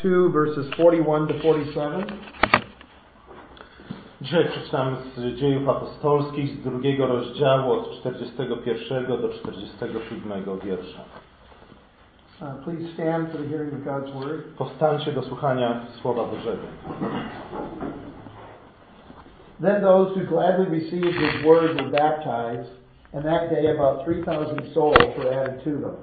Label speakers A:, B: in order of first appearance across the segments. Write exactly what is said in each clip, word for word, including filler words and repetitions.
A: two, verses forty-one to forty-seven.
B: Dzisiaj przeczytam z Dziejów Apostolskich z drugiego rozdziału od czterdziestego pierwszego do czterdziestego siódmego wiersza.
A: Uh, please stand for the hearing of God's word.
B: Powstańcie do słuchania Słowa Bożego.
A: Then those who gladly received his word were baptized, and that day about three thousand souls were added to them.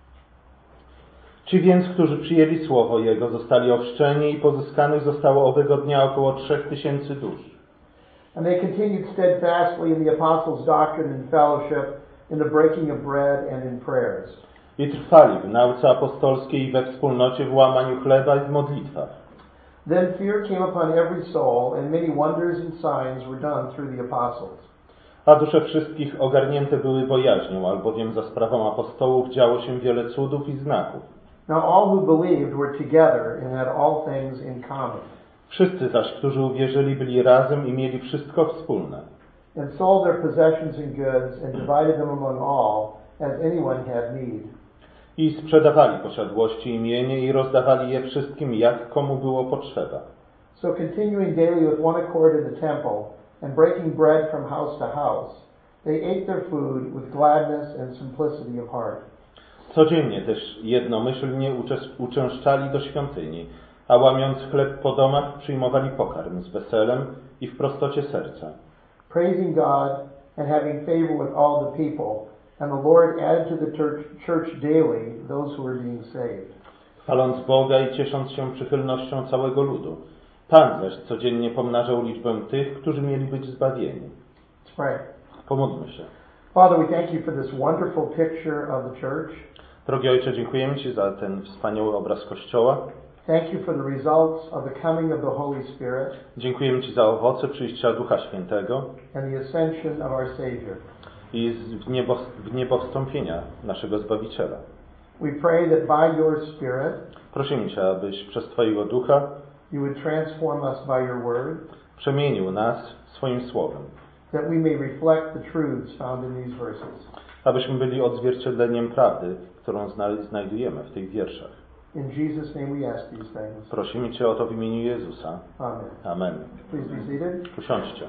B: Ci więc, którzy przyjęli Słowo Jego, zostali ochrzczeni i pozyskanych zostało owego dnia około trzech tysięcy dusz.
A: And they continued steadfastly in the apostles' doctrine and fellowship, in the breaking of bread and in prayers.
B: I trwali w nauce apostolskiej i we wspólnocie, w łamaniu chleba i w modlitwach.
A: Then fear came upon every soul, and many wonders and signs were done through the apostles.
B: A dusze wszystkich ogarnięte były bojaźnią, albowiem za sprawą apostołów działo się wiele cudów i znaków.
A: Now all who believed were together and had all things in common.
B: Wszyscy zaś, którzy uwierzyli, byli razem i mieli wszystko wspólne.
A: And sold their possessions and goods and divided them among all, as anyone had need.
B: I sprzedawali posiadłości i mienie i rozdawali je wszystkim, jak komu było potrzeba.
A: So continuing daily with one accord in the temple and breaking bread from house to house, they ate their food with gladness and simplicity of heart.
B: Codziennie też jednomyślnie uczęszczali do świątyni, a łamiąc chleb po domach przyjmowali pokarm z weselem i w prostocie serca.
A: Praising God and having favor with all the people, and the Lord added to the church daily those who were being saved.
B: Chwaląc Boga i ciesząc się przychylnością całego ludu. Pan zaś codziennie pomnażał liczbę tych, którzy mieli być zbawieni.
A: Let's pray.
B: Pomódlmy się.
A: Father, we thank you for this wonderful picture of the church.
B: Drogi Ojcze, dziękujemy Ci za ten wspaniały obraz Kościoła.
A: Thank you for the results of the coming of the Holy Spirit.
B: Dziękujemy Ci za owoce przyjścia Ducha Świętego
A: And the ascension of our Savior.
B: i w niebo, w niebo wstąpienia naszego Zbawiciela.
A: We pray that by your Spirit
B: Prosimy Cię, abyś przez Twojego Ducha
A: you would transform us by your word,
B: przemienił nas swoim Słowem,
A: that we may reflect the truths found in these verses.
B: abyśmy byli odzwierciedleniem prawdy, którą znajdujemy w tych wierszach.
A: In Jesus' name we ask these things.
B: Prosimy Cię o to w imieniu Jezusa.
A: Amen.
B: Amen.
A: Please be seated.
B: Usiądźcie.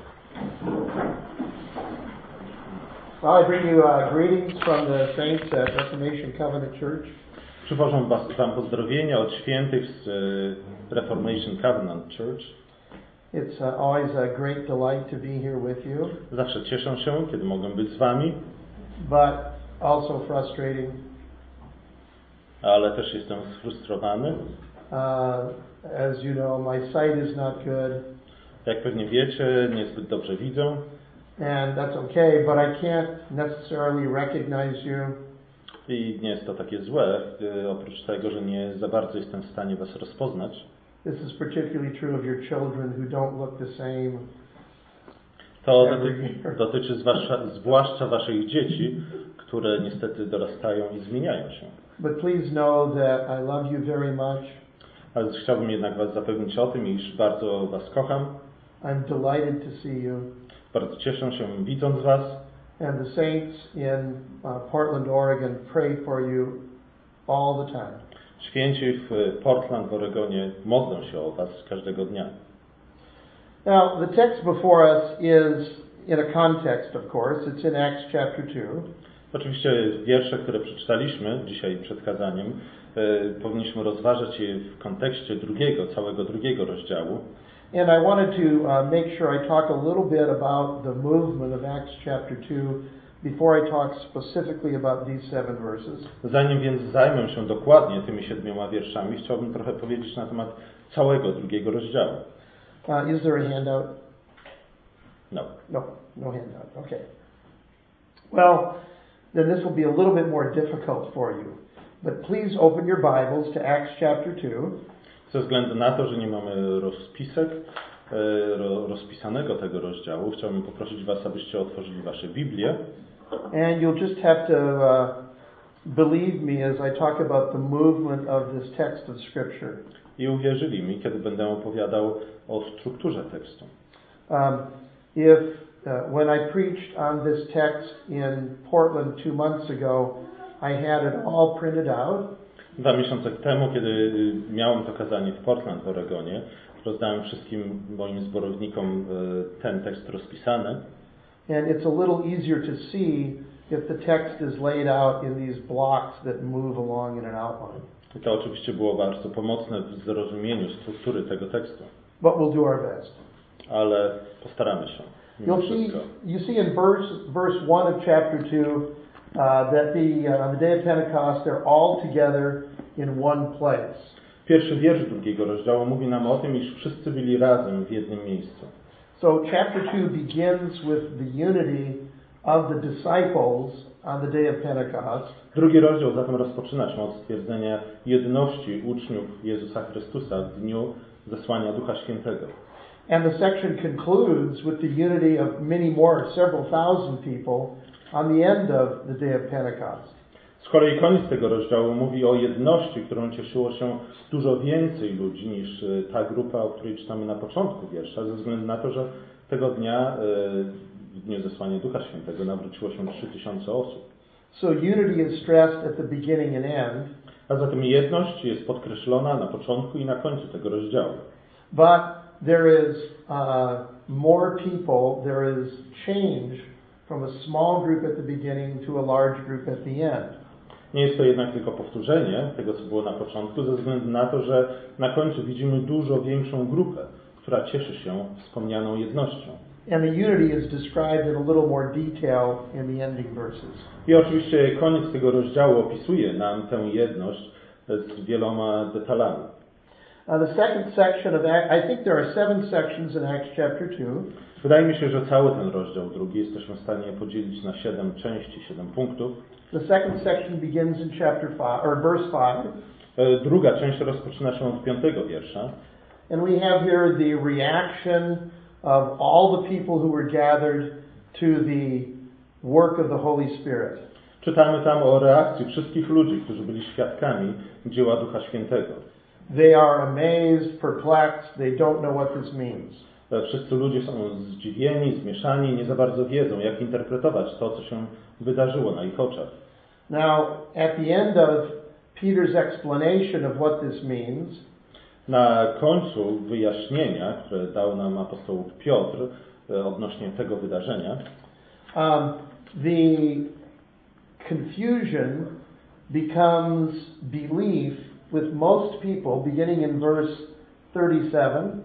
A: Well, I bring you uh, greetings from the saints at Reformation Covenant Church.
B: Przywożę Wam pozdrowienia od świętych z Reformation Covenant Church.
A: It's uh, always a great delight to be here with you.
B: Zawsze cieszę się, kiedy mogę być z Wami.
A: But also frustrating.
B: Ale też jestem sfrustrowany.
A: Uh, as you know, my sight is not good.
B: Jak pewnie wiecie, niezbyt dobrze widzę.
A: And that's okay, but I can't necessarily recognize you.
B: I nie jest to takie złe, oprócz tego, że nie za bardzo jestem w stanie Was rozpoznać.
A: This is particularly true of your children who don't look the same.
B: To dotyczy, dotyczy zwłaszcza, zwłaszcza Waszych dzieci, które niestety dorastają i zmieniają się.
A: But please know that I love you very much.
B: Ale chciałbym jednak Was zapewnić o tym, iż bardzo Was kocham.
A: I'm delighted to see you.
B: Bardzo cieszę się widząc Was.
A: And the saints in uh, Portland, Oregon pray for you all the time.
B: Święci w Portland, w Oregonie modlą się o Was każdego dnia.
A: Now, the text before us is in a context, of course. It's in Acts chapter two.
B: Oczywiście wiersze, które przeczytaliśmy dzisiaj przed kazaniem, e, powinniśmy rozważać je w kontekście drugiego, całego drugiego rozdziału.
A: And I wanted to uh, make sure I talk a little bit about the movement of Acts chapter two before I talk specifically about these seven verses.
B: Zanim więc zajmę się dokładnie tymi siedmioma wierszami, chciałbym trochę powiedzieć na temat całego drugiego rozdziału.
A: Uh, is there a handout?
B: No.
A: No, no handout. Okay. Well, then this will be a little bit more difficult for you. But please open your Bibles to Acts chapter two.
B: Ze względu na to, że nie mamy rozpisek, rozpisanego tego rozdziału, chciałbym poprosić Was, abyście otworzyli Wasze Biblię.
A: And you'll just have to uh, believe me as I talk about the movement of this text of Scripture.
B: I uwierzyli mi, kiedy będę opowiadał o strukturze tekstu.
A: Um, if uh, when I preached on this text in Portland two months ago, I had it all printed out.
B: Dwa miesiące temu, kiedy miałem to kazanie w Portland, w Oregonie, rozdałem wszystkim moim zborownikom ten tekst rozpisany.
A: And it's a little easier to see if the text is laid out in these blocks that move along in an outline.
B: I to oczywiście było bardzo pomocne w zrozumieniu struktury tego tekstu.
A: But we'll do our best.
B: Ale postaramy się.
A: You'll see, you see in verse verse one of chapter two uh, that the uh, on the day of Pentecost they're all together in one place.
B: Pierwszy wiersz drugiego rozdziału mówi nam o tym, iż wszyscy byli razem w jednym miejscu.
A: So chapter two begins with the unity of the disciples on the day of Pentecost.
B: Drugi rozdział zatem rozpoczyna się od stwierdzenia jedności uczniów Jezusa Chrystusa w dniu zesłania Ducha Świętego.
A: And the section concludes with the unity of many more, several thousand people on the end of the day of Pentecost.
B: Z kolei koniec tego rozdziału mówi o jedności, którą cieszyło się dużo więcej ludzi niż ta grupa, o której czytamy na początku wiersza, ze względu na to, że tego dnia, w dniu zesłania Ducha Świętego, nawróciło się trzy tysiące osób.
A: So unity is stressed at the beginning and end.
B: A zatem jedność jest podkreślona na początku i na końcu tego rozdziału.
A: But there is uh, more people, there is change from a small group at the beginning to a large group at the end.
B: Nie jest to jednak tylko powtórzenie tego, co było na początku, ze względu na to, że na końcu widzimy dużo większą grupę, która cieszy się wspomnianą jednością.
A: And the unity is described in a little more detail in the ending verses.
B: I oczywiście koniec tego rozdziału opisuje nam tę jedność z wieloma detalami.
A: Uh, the second section of Acts, I think there are seven sections in Acts chapter two.
B: Wydaje mi się, że cały ten rozdział drugi jesteśmy w stanie podzielić na siedem części, siedem punktów.
A: The second section begins in chapter five, or verse five.
B: Druga część rozpoczyna się od piątego wiersza.
A: And we have here the reaction of all the people who were gathered to the work of the Holy Spirit.
B: Czytamy tam o reakcji wszystkich ludzi, którzy byli świadkami dzieła Ducha Świętego.
A: They are amazed, perplexed, they don't know what this means.
B: Wszyscy ludzie są zdziwieni, zmieszani, nie za bardzo wiedzą, jak interpretować to, co się wydarzyło na ich oczach.
A: Now, at the end of Peter's explanation of what this means,
B: na końcu wyjaśnienia, które dał nam apostoł Piotr odnośnie tego wydarzenia,
A: um, the confusion becomes belief with most people, beginning in verse thirty-seven.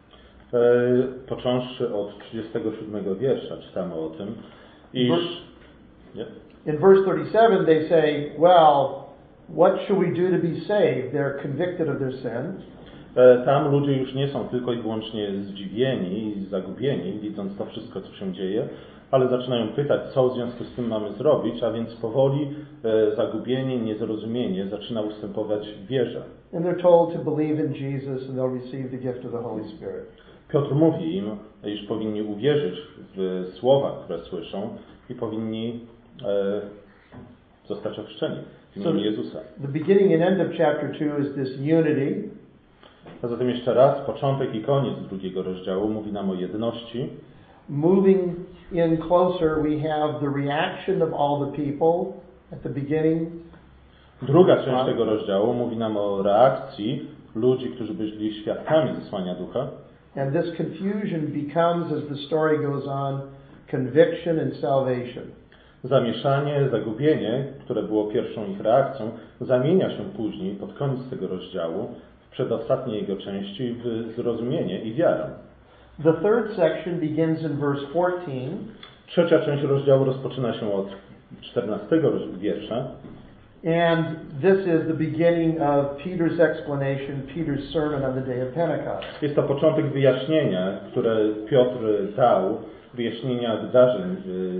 B: Począwszy od trzydziestego siódmego wiersza czytamy o tym, iż yeah.
A: In verse thirty-seven they say, well, what should we do to be saved? They're convicted of their sin.
B: Tam ludzie już nie są tylko i wyłącznie zdziwieni i zagubieni, widząc to wszystko, co się dzieje, ale zaczynają pytać, co w związku z tym mamy zrobić, a więc powoli zagubienie, niezrozumienie zaczyna ustępować wierze.
A: And they're told to believe in Jesus and they'll receive the gift of the Holy Spirit.
B: Piotr mówi im, iż powinni uwierzyć w słowa, które słyszą i powinni e, zostać ochrzczeni w imieniu Jezusa.
A: The beginning and end of chapter two is this unity.
B: A zatem jeszcze raz, początek i koniec drugiego rozdziału mówi nam o jedności.
A: Moving in closer, we have the reaction of all the people at the beginning.
B: Druga część tego rozdziału mówi nam o reakcji ludzi, którzy byli świadkami zesłania Ducha.
A: And this confusion becomes, as the story goes on, conviction and salvation.
B: Zamieszanie, zagubienie, które było pierwszą ich reakcją, zamienia się później, pod koniec tego rozdziału, w przedostatniej jego części, w zrozumienie i wiarę.
A: The third section begins in verse fourteen.
B: Trzecia część rozdziału rozpoczyna się od czternastego wiersza.
A: And this is the beginning of Peter's explanation, Peter's sermon on the day of Pentecost.
B: Jest to początek wyjaśnienia, które Piotr dał, wyjaśnienia wydarzeń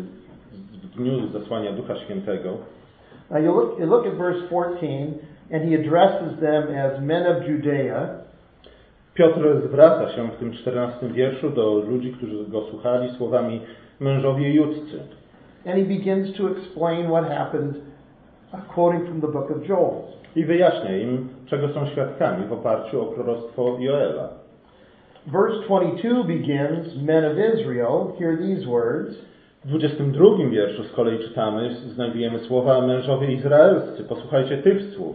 B: w dniu zesłania Ducha Świętego.
A: Now you look, you look at verse fourteen, and he addresses them as men of Judea.
B: Piotr zwraca się w tym czternastym wierszu do ludzi, którzy go słuchali, słowami mężowie judzcy.
A: And he begins to explain what happened, quoting from the book of Joel.
B: I wyjaśnia im, czego są świadkami w oparciu o proroctwo Joela.
A: Verse twenty-two begins, men of Israel, hear these words.
B: W dwudziestym drugim wierszu z kolei czytamy, znajdujemy słowa mężowie izraelscy, posłuchajcie tych słów.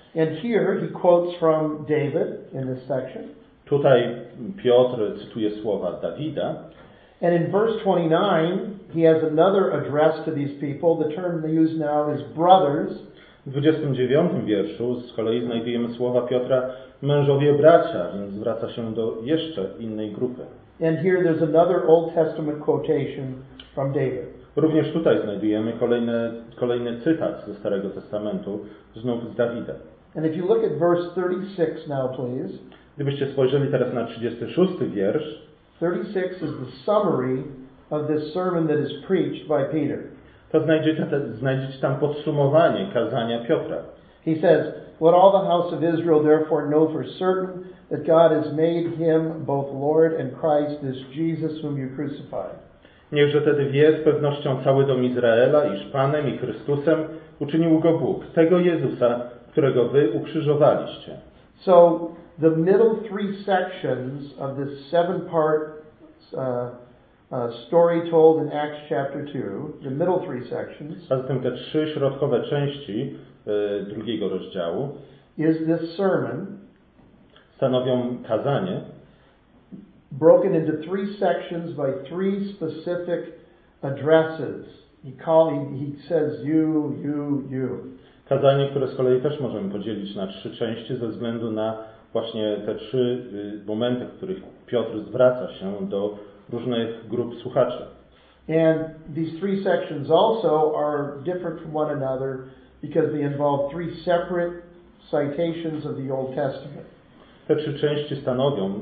A: And here he quotes from David in this section.
B: Tutaj Piotr cytuje słowa Dawida.
A: And in verse twenty-nine, he has another address to these people. The term they use now is brothers.
B: W dwudziestym dziewiątym wierszu z kolei znajdujemy słowa Piotra mężowie bracia, więc zwraca się do jeszcze innej grupy.
A: And here there's another Old Testament quotation from David.
B: Również tutaj znajdujemy kolejny, kolejny cytat ze Starego Testamentu, znów z Dawida.
A: And if you look at verse thirty-six now, please.
B: Gdybyście spojrzeli teraz na trzydziesty szósty wiersz.
A: thirty-six is the summary of this sermon that is preached by Peter.
B: To znajdziecie, znajdziecie tam podsumowanie kazania Piotra.
A: He says, "Let all the house of Israel therefore know for certain that God has made him both Lord and Christ, this Jesus whom you crucified."
B: Niechże tedy wie z pewnością cały dom Izraela, iż Panem i Chrystusem uczynił go Bóg, tego Jezusa, którego wy ukrzyżowaliście.
A: So the middle three sections of this seven-part uh, uh, story told in Acts chapter two, the middle three sections,
B: A zatem te trzy środkowe części y, drugiego rozdziału
A: is this sermon
B: stanowią kazanie
A: broken into three sections by three specific addresses. He call, he, he says you, you, you.
B: Kazanie, które z kolei też możemy podzielić na trzy części ze względu na właśnie te trzy y, momenty, w których Piotr zwraca się do różnych grup słuchaczy.
A: And these three sections also are different from one another because they involve three separate citations of the Old Testament.
B: Te trzy części stanowią y,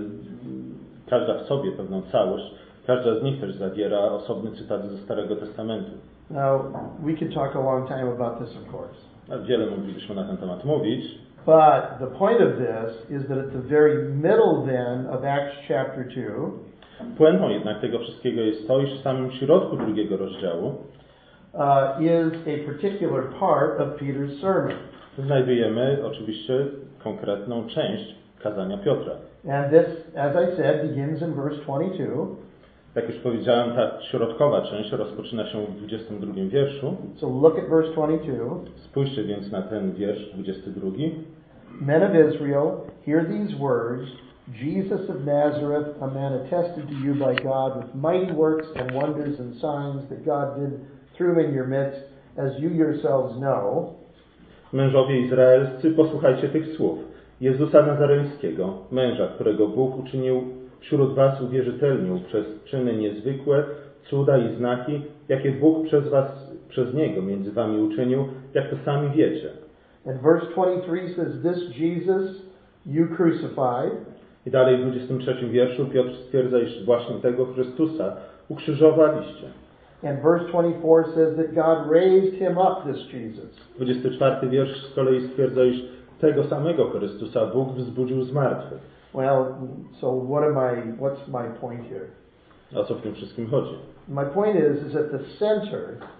B: każda w sobie pewną całość. Każda z nich też zawiera osobny cytat ze Starego Testamentu.
A: Now, we could talk a long time about this, of course.
B: A wiele moglibyśmy na ten temat mówić.
A: But the point of this is that at the very middle then of Acts chapter two,
B: Puentą jednak tego wszystkiego jest to, iż w samym środku drugiego rozdziału
A: uh, is a particular part of Peter's sermon.
B: znajdujemy oczywiście konkretną część kazania Piotra.
A: And this, as I said, begins in verse twenty-two.
B: Jak już powiedziałem, ta środkowa część rozpoczyna się w dwudziestym drugim wierszu.
A: So look at verse twenty-two.
B: Spójrzcie więc na ten wiersz, dwudziesty drugi.
A: Men of Israel, hear these words. Jesus of Nazareth, a man attested to you by God with mighty works and wonders and signs that God did through him in your midst, as you yourselves know.
B: Mężowie izraelscy, posłuchajcie tych słów. Jezusa Nazarejskiego, męża, którego Bóg uczynił wśród was uwierzytelnił przez czyny niezwykłe, cuda i znaki, jakie Bóg przez was, przez Niego między wami uczynił, jak to sami wiecie.
A: And verse twenty-three says, this Jesus you crucified.
B: I dalej w dwudziestym trzecim wierszu Piotr stwierdza, iż właśnie tego Chrystusa ukrzyżowaliście.
A: And verse twenty-four says that God raised him up, this Jesus.
B: dwudziesty czwarty wiersz z kolei stwierdza, iż tego samego Chrystusa Bóg wzbudził z martwych.
A: Well, so what am I, what's my point here?
B: O co w tym wszystkim chodzi?
A: My point is, is at the center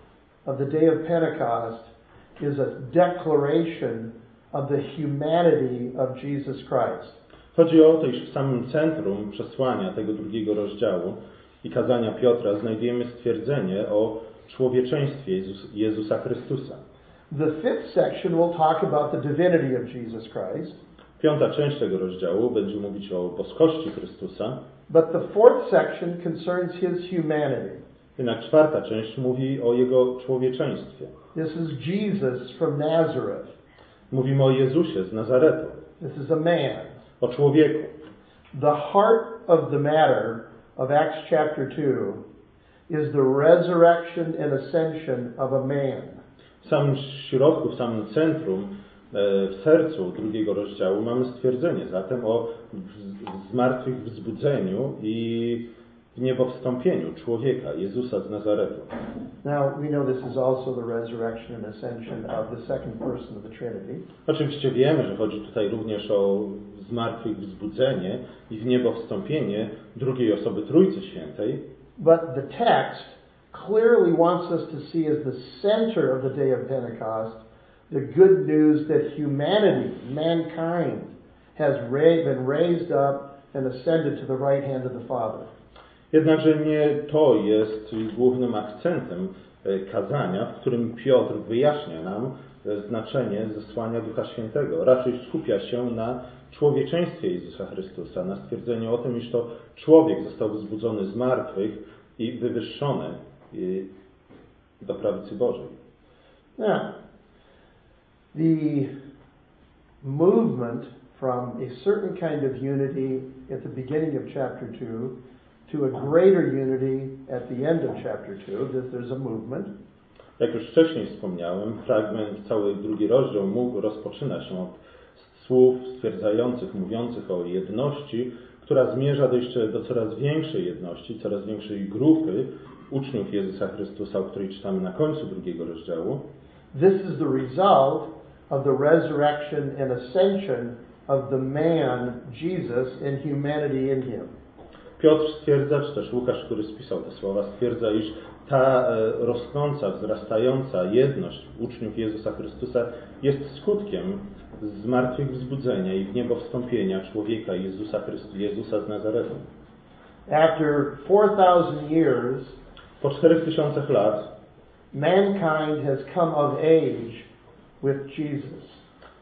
A: of the day of Pentecost is a declaration of the humanity of Jesus Christ.
B: Chodzi o to, iż w samym centrum przesłania tego drugiego rozdziału i kazania Piotra znajdujemy stwierdzenie o człowieczeństwie Jezus, Jezusa Chrystusa.
A: The fifth section will talk about the divinity of Jesus Christ.
B: Piąta część tego rozdziału będzie mówić o boskości Chrystusa.
A: But the fourth section concerns his humanity.
B: Jednak czwarta część mówi o jego człowieczeństwie.
A: This is Jesus from Nazareth.
B: Mówimy o Jezusie z Nazaretu.
A: This is a man.
B: O człowieku.
A: The heart of the matter of Acts chapter two is the resurrection and ascension of a man.
B: W samym środku, w samym centrum, w sercu drugiego rozdziału mamy stwierdzenie zatem o zmartwychwzbudzeniu i niebowstąpieniu człowieka, Jezusa z Nazaretu.
A: Now we know this is also the resurrection and ascension of the second person of the Trinity.
B: Oczywiście wiemy, że chodzi tutaj również o zmartwychwzbudzenie i wniebowstąpienie drugiej osoby Trójcy Świętej.
A: But the text clearly wants us to see as the center of the day of Pentecost the good news that humanity, mankind, has been raised up and ascended to the right hand of the Father.
B: Jednakże nie to jest głównym akcentem kazania, w którym Piotr wyjaśnia nam znaczenie zesłania Ducha Świętego. Raczej skupia się na człowieczeństwie Jezusa Chrystusa, na stwierdzeniu o tym, iż to człowiek został wzbudzony z martwych i wywyższony do prawicy Bożej.
A: Now, the movement from a certain kind of unity at the beginning of chapter two to a greater unity at the end of chapter two, that there's a movement.
B: Jak już wcześniej wspomniałem, fragment, cały drugi rozdział mógł rozpoczyna się od słów stwierdzających, mówiących o jedności, która zmierza do jeszcze do coraz większej jedności, coraz większej grupy uczniów Jezusa Chrystusa, o której czytamy na końcu drugiego rozdziału.
A: This is the result of the resurrection and ascension of the man Jesus and humanity in him.
B: Piotr stwierdza, czy też Łukasz, który spisał te słowa, stwierdza, iż ta rosnąca, wzrastająca jedność uczniów Jezusa Chrystusa jest skutkiem zmartwychwzbudzenia i wniebowstąpienia człowieka Jezusa Chrystusa, Jezusa z Nazaretu.
A: After four thousand years,
B: po czterech tysiącach lat,
A: mankind has come of age with Jesus.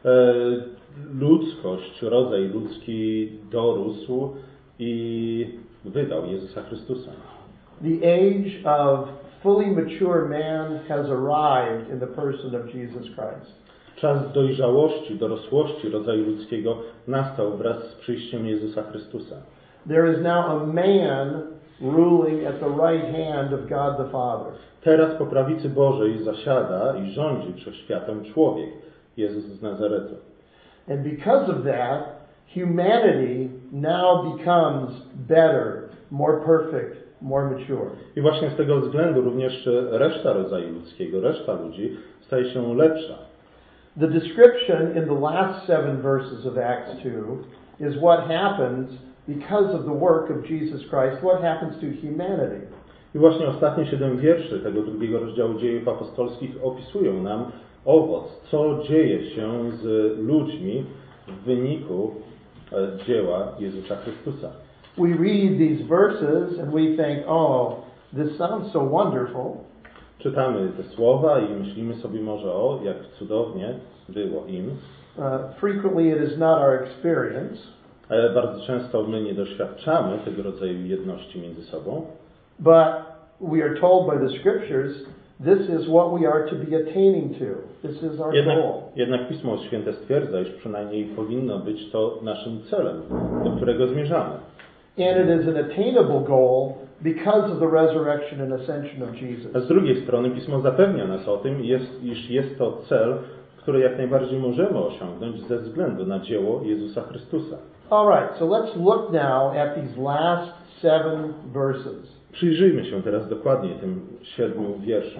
B: Ludzkość, rodzaj ludzki dorósł i wydał Jezusa Chrystusa.
A: The age of fully mature man has arrived in the person of Jesus Christ.
B: Czas dojrzałości, dorosłości rodzaju ludzkiego nastał wraz z przyjściem Jezusa Chrystusa.
A: There is now a man ruling at the right hand of God the Father.
B: Teraz po prawicy Bożej zasiada i rządzi wszechświatem człowiek, Jezus z Nazaretu.
A: And because of that, humanity now becomes better, more perfect, more mature.
B: I właśnie z tego względu również reszta rodzaju ludzkiego, reszta ludzi staje się lepsza.
A: The description in the last seven verses of Acts two is what happens because of the work of Jesus Christ, what happens to humanity.
B: I właśnie ostatnie siedem wierszy tego drugiego rozdziału Dziejów Apostolskich opisują nam owoc, co dzieje się z ludźmi w wyniku dzieła Jezusa Chrystusa.
A: We read these verses and we think, oh, this sounds so wonderful.
B: Czytamy te słowa i myślimy sobie może, o, jak cudownie było im.
A: Uh, frequently it is not our experience.
B: Ale bardzo często my nie doświadczamy tego rodzaju jedności między sobą.
A: But we are told by the Scriptures, this is what we are to be attaining to. This is our
B: jednak,
A: goal.
B: jednak Pismo Święte stwierdza, iż przynajmniej powinno być to naszym celem, do którego zmierzamy.
A: And it is an attainable goal because of the resurrection and ascension of Jesus.
B: A z drugiej strony Pismo zapewnia nas o tym, jest, iż jest to cel, który jak najbardziej możemy osiągnąć ze względu na dzieło Jezusa Chrystusa.
A: All right, so let's look now at these last seven verses.
B: Przyjrzyjmy się teraz dokładnie tym siedmiu wierszom.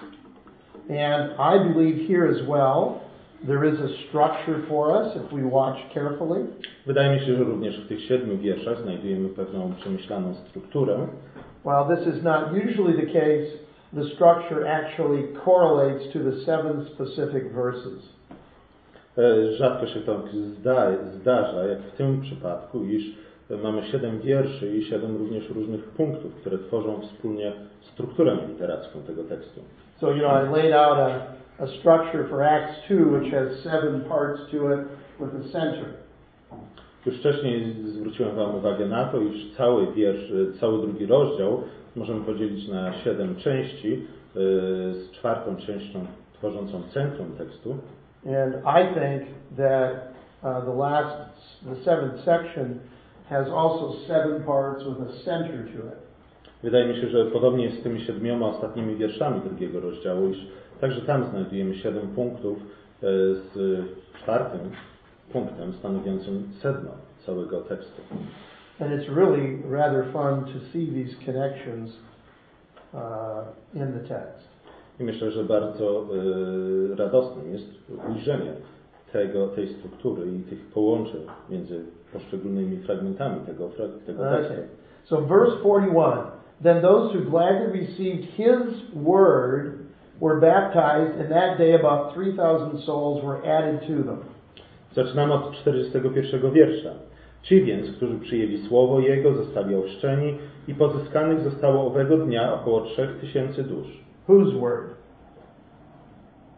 A: And I believe here as well there is a structure for us if we watch carefully.
B: Wydaje mi się, że również w tych siedmiu wierszach znajdujemy pewną przemyślaną strukturę.
A: While this is not usually the case, the structure actually correlates to the seven specific verses.
B: Rzadko się to zda, zdarza, jak w tym przypadku, iż mamy siedem wierszy i siedem również różnych punktów, które tworzą wspólnie strukturę literacką tego tekstu.
A: So, you know, I laid out a, a structure for Acts two, which has seven parts to it with a center.
B: Już wcześniej zwróciłem Wam uwagę na to, iż cały wiersz, cały drugi rozdział możemy podzielić na siedem części, z czwartą częścią tworzącą centrum tekstu.
A: And I think that uh, the last, the seventh section has also seven parts with a center to it.
B: Wydaje mi się, że podobnie jest z tymi siedmioma ostatnimi wierszami drugiego rozdziału, iż także tam znajdujemy siedem punktów z czwartym punktem stanowiącym sedno całego tekstu.
A: And it's really rather fun to see these connections uh, in the text.
B: I myślę, że bardzo y, radosnym jest ujrzenie tego, tej struktury i tych połączeń między poszczególnymi fragmentami tego, tego tekstu.
A: Okay. So verse forty-one. Then those who gladly received his word were baptized, and that day about three thousand souls were added to them.
B: Zaczynamy od czterdziestego pierwszego wiersza. Ci więc, którzy przyjęli słowo Jego, zostali ochrzczeni i pozyskanych zostało owego dnia około trzech tysięcy dusz.
A: Whose word?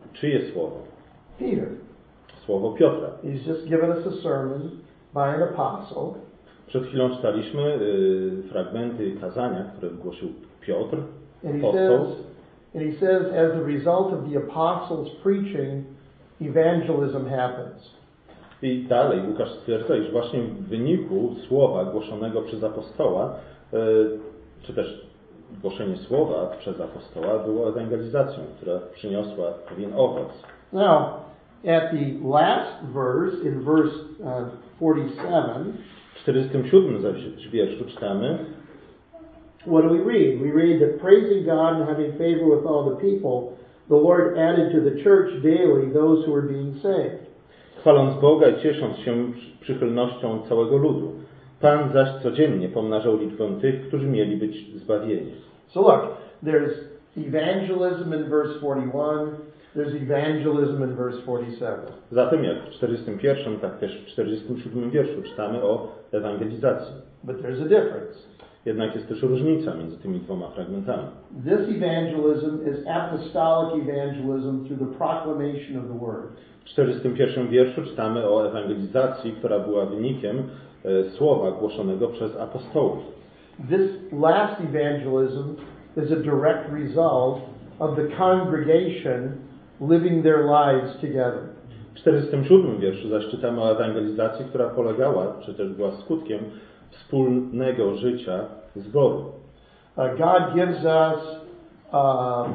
B: Czyje słowo?
A: Peter.
B: Słowo Piotra.
A: He's just given us a sermon by an apostle.
B: Przed chwilą czytaliśmy y, fragmenty kazania, które wygłosił Piotr,
A: And he
B: apostoł.
A: says, and he says, as a result of the apostles' preaching, evangelism happens.
B: I dalej Łukasz stwierdza, iż właśnie w wyniku słowa głoszonego przez apostoła, y, czy też głoszenie słowa przez apostoła było ewangelizacją, która przyniosła pewien owoc.
A: Now, at the last verse, in verse uh, forty-seven,
B: W czterdziestym siódmym zaś wierszu czytamy:
A: what do we read? We read that praising God and having favor with all the people, the Lord added to the church daily those who were being saved.
B: Chwaląc Boga i ciesząc się przychylnością całego ludu. Pan zaś codziennie pomnażał liczbę tych, którzy mieli być zbawieni.
A: So look, there's evangelism in verse forty-one, there's evangelism in verse forty-seven.
B: Zatem jak w czterdziestym pierwszym, tak też w czterdziestym siódmym wierszu czytamy o ewangelizacji.
A: But there's a difference.
B: Jednak jest też różnica między tymi dwoma fragmentami.
A: This evangelism is apostolic evangelism through the proclamation of the word.
B: W czterdziestym pierwszym wierszu czytamy o ewangelizacji, która była wynikiem e, słowa głoszonego przez apostołów.
A: This last evangelism is a direct result of the congregation living their lives together.
B: W czterdziestym siódmym wierszu zaś czytamy o ewangelizacji, która polegała, czy też była skutkiem wspólnego życia zboru.
A: Uh, God gives us uh,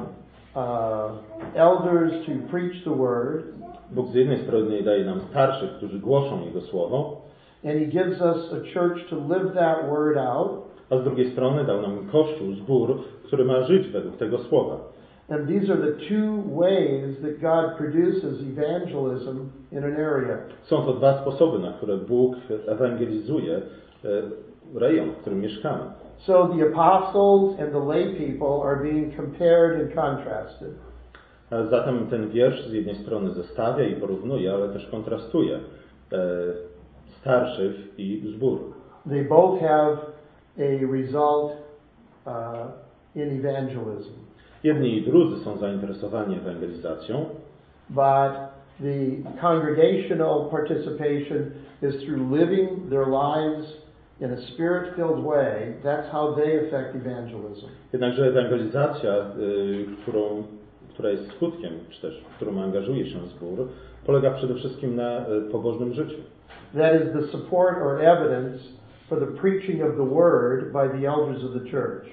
A: uh, elders to preach the word.
B: Bóg z jednej strony daje nam starszych, którzy głoszą Jego słowo,
A: and He gives us a church to live that word out.
B: A z drugiej strony dał nam Kościół, zbór, który ma żyć według tego słowa.
A: And these are the two ways that God produces evangelism in an area.
B: Są to dwa sposoby, na które Bóg ewangelizuje rejon, w którym mieszkamy.
A: So the apostles and the lay people are being compared and contrasted.
B: A zatem ten wiersz z jednej strony zestawia i porównuje, ale też kontrastuje e, starszych i zbór.
A: They both have a result uh, in evangelism.
B: Jedni i drudzy są zainteresowani ewangelizacją,
A: but the congregational participation is through living their lives in a spirit-filled way. That's how they affect evangelism.
B: Jednakże ewangelizacja, y, którą, która jest skutkiem, czy też w którą angażuje się zbór, polega przede wszystkim na y, pobożnym życiu.
A: That is the support or evidence for the preaching of the word by the elders of the church.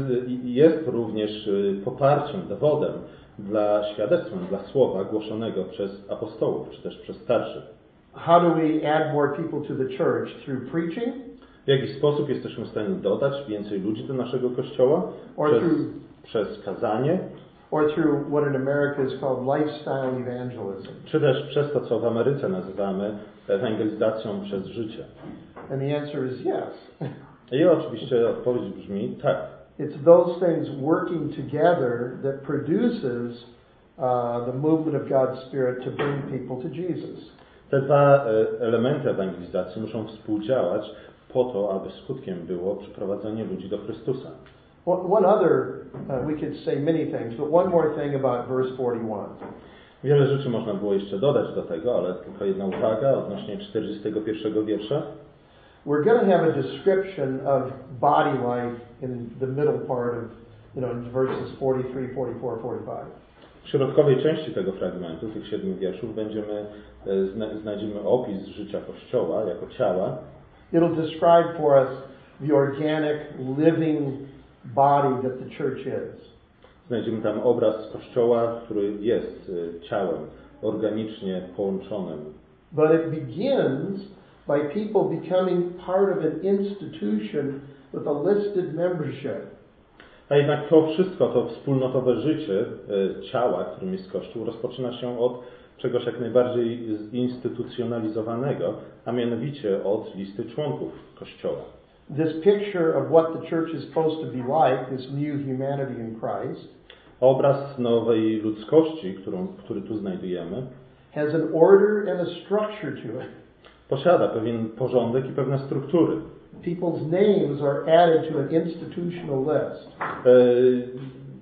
B: Jest również poparciem, dowodem dla świadectwem, dla słowa głoszonego przez apostołów, czy też przez starszych.
A: How do we add more people to the church? Through preaching?
B: W jaki sposób jesteśmy w stanie dodać więcej ludzi do naszego kościoła?
A: Or
B: Przez,
A: through,
B: przez kazanie?
A: or through what in America is called lifestyle evangelism?
B: Czy też przez to, co w Ameryce nazywamy ewangelizacją przez życie?
A: And the answer is yes.
B: I oczywiście odpowiedź brzmi tak.
A: It's those things working together that produces uh, the movement of God's Spirit to bring people to Jesus.
B: Te dwa elementy ewangelizacji muszą współdziałać po to, aby skutkiem było przyprowadzenie ludzi do Chrystusa.
A: One other, uh, we could say many things, but one more thing about verse forty-one.
B: Wiele rzeczy można było jeszcze dodać do tego, ale tylko jedna uwaga odnośnie czterdziestego pierwszego wiersza.
A: We're going to have a description of body life in the middle part of, you know, in verses forty-three, forty-four, forty-five.
B: W środkowej części tego fragmentu, tych siedmiu wierszów, będziemy, znajdziemy opis życia Kościoła jako ciała.
A: It'll describe for us the organic, living body that the church is.
B: Znajdziemy tam obraz Kościoła, który jest ciałem organicznie połączonym.
A: But it begins by people becoming part of an institution with a listed membership.
B: A jednak to wszystko, to wspólnotowe życie ciała, którym jest Kościół, rozpoczyna się od czegoś jak najbardziej zinstytucjonalizowanego, a mianowicie od listy członków Kościoła.
A: This picture of what the church is supposed to be like, this new humanity in Christ,
B: obraz nowej ludzkości, którą, który tu znajdujemy,
A: has an order and a structure to it.
B: Posiada pewien porządek i pewne struktury.
A: People's names are added to an institutional list.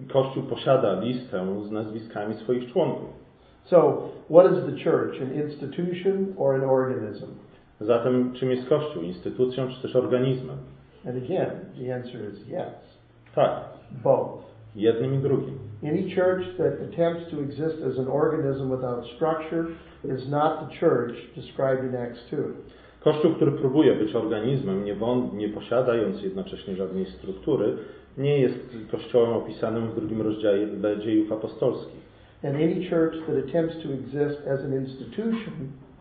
B: Kościół posiada listę z nazwiskami swoich członków.
A: So, what is the church? An institution or an organism?
B: Zatem czym jest Kościół? Instytucją czy też organizmem?
A: And again, the answer is yes.
B: Tak.
A: Both.
B: Jednym i drugim.
A: Any church that attempts to exist as an organism without structure is not the church described in Acts two.
B: Kościół, który próbuje być organizmem, nie, wą- nie posiadając jednocześnie żadnej struktury, nie jest kościołem opisanym w drugim rozdziale Dziejów Apostolskich.
A: And any church that attempts to exist as an institution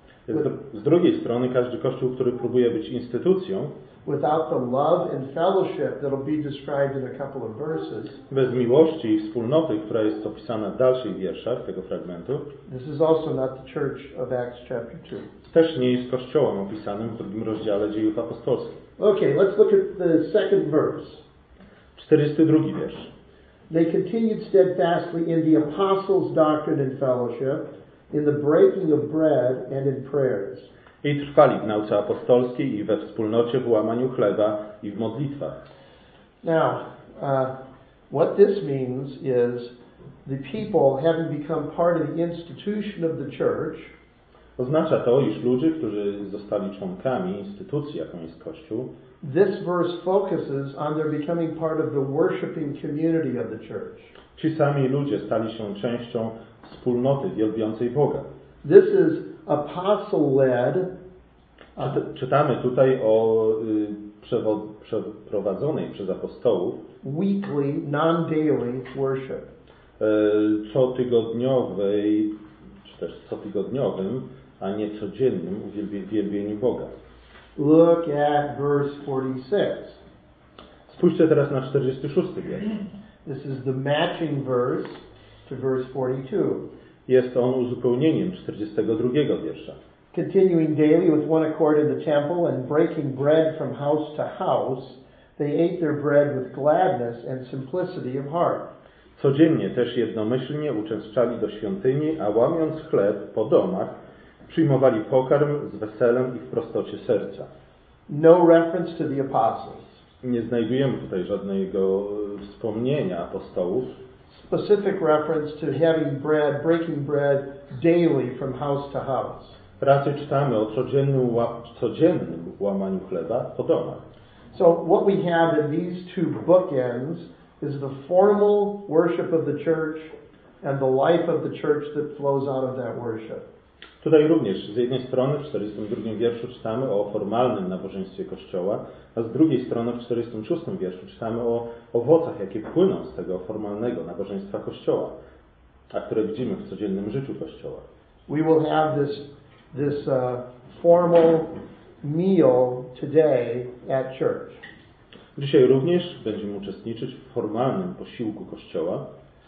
B: Z, z drugiej strony każdy kościół, który próbuje być instytucją,
A: without the love and fellowship that will be described in a couple of verses,
B: bez miłości i wspólnoty, która jest opisana w dalszych wierszach tego fragmentu,
A: this is also not the church of Acts chapter two.
B: też nie jest kościołem opisanym w drugim rozdziale Dziejów Apostolskich.
A: Okay, let's look at the second verse.
B: czterdziesty drugi wiersz.
A: They continued steadfastly in the apostles' doctrine and fellowship, in the breaking of bread and in prayers.
B: I trwali w nauce apostolskiej i we wspólnocie, w łamaniu chleba i w modlitwach.
A: Now, uh, what this means is the people having become part of the institution of the church.
B: Oznacza to, iż ludzie, którzy zostali członkami instytucji, jaką jest Kościół,
A: This verse focuses on their becoming part of the worshiping community of the church.
B: ci sami ludzie stali się częścią wspólnoty wielbiącej Boga.
A: This is apostle-led.
B: Czyta- Czytamy tutaj o y, przewo- przeprowadzonej przez apostołów
A: Weekly, non-daily worship.
B: y, cotygodniowej, czy też cotygodniowym, a nie codziennym uwielbie- wielbieniu Boga.
A: Look at verse forty-six.
B: Spójrzcie teraz na czterdziesty szósty wiersz.
A: This is the matching verse to verse forty-two.
B: Jest on uzupełnieniem czterdziestego drugiego wiersza.
A: Continuing daily with one accord in the temple and breaking bread from house to house, they ate their bread with gladness and simplicity of heart.
B: Codziennie też jednomyślnie uczęszczali do świątyni, a łamiąc chleb po domach, przyjmowali pokarm z weselem i w prostocie serca.
A: No reference to the apostles.
B: Nie znajdujemy tutaj żadnego wspomnienia apostołów.
A: Specific reference to having bread, breaking bread daily from house to house.
B: Raczej czytamy o codziennym, ła- codziennym łamaniu chleba po domach.
A: So what we have in these two bookends is the formal worship of the church and the life of the church that flows out of that worship.
B: Tutaj również z jednej strony w czterdziestym drugim wierszu czytamy o formalnym nabożeństwie Kościoła, a z drugiej strony w czterdziestym szóstym wierszu czytamy o owocach, jakie płyną z tego formalnego nabożeństwa Kościoła, a które widzimy w codziennym życiu Kościoła.
A: We will have this, this uh, formal meal today at church.
B: Dzisiaj również będziemy uczestniczyć w formalnym posiłku Kościoła.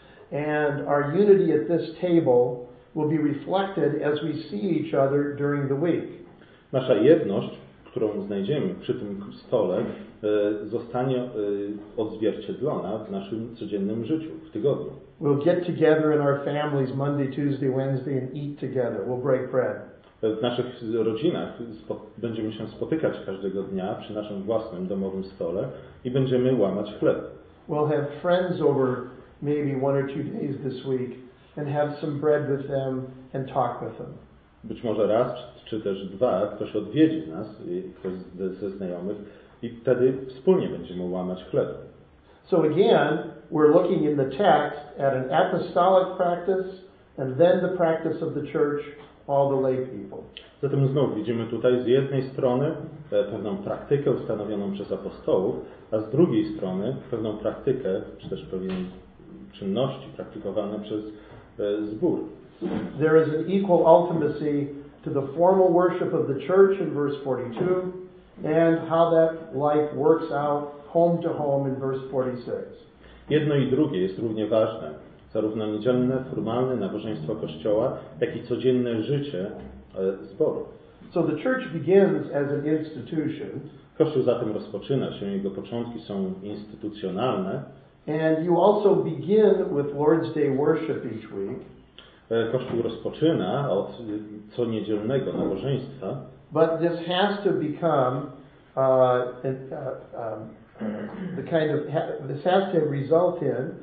A: And our unity at this table will be reflected as we see each other during the week.
B: Nasza jedność, którą znajdziemy przy tym stole, e, zostanie e, odzwierciedlona w naszym codziennym życiu, w tygodniu.
A: We'll get together in our families Monday, Tuesday, Wednesday and eat together. We'll break bread.
B: W naszych rodzinach spo, będziemy się spotykać każdego dnia przy naszym własnym domowym stole i będziemy łamać chleb.
A: We'll have friends over maybe one or two days this week and have some bread with them and talk with them.
B: Być może raz, czy, czy też dwa, ktoś odwiedzi nas, ktoś ze, ze znajomych i wtedy wspólnie będziemy łamać chleb.
A: So again, we're looking in the text at an apostolic practice and then the practice of the church, all the lay people.
B: Zatem znów widzimy tutaj z jednej strony pewną praktykę ustanowioną przez apostołów, a z drugiej strony pewną praktykę, czy też pewien czynności praktykowane przez zbór.
A: There is an equal ultimacy to the formal worship of the church in verse forty-two and how that life works out home to home in verse forty-six.
B: Jedno i drugie jest równie ważne. Zarówno niedzielne, formalne nabożeństwo Kościoła, jak i codzienne życie zboru.
A: So the church begins as an institution.
B: Kościół zatem rozpoczyna się, jego początki są instytucjonalne.
A: And you also begin with Lord's Day worship each week.
B: Kościół rozpoczyna od co niedzielnego nabożeństwa.
A: But this has to become uh, uh, um, the kind of this has to result in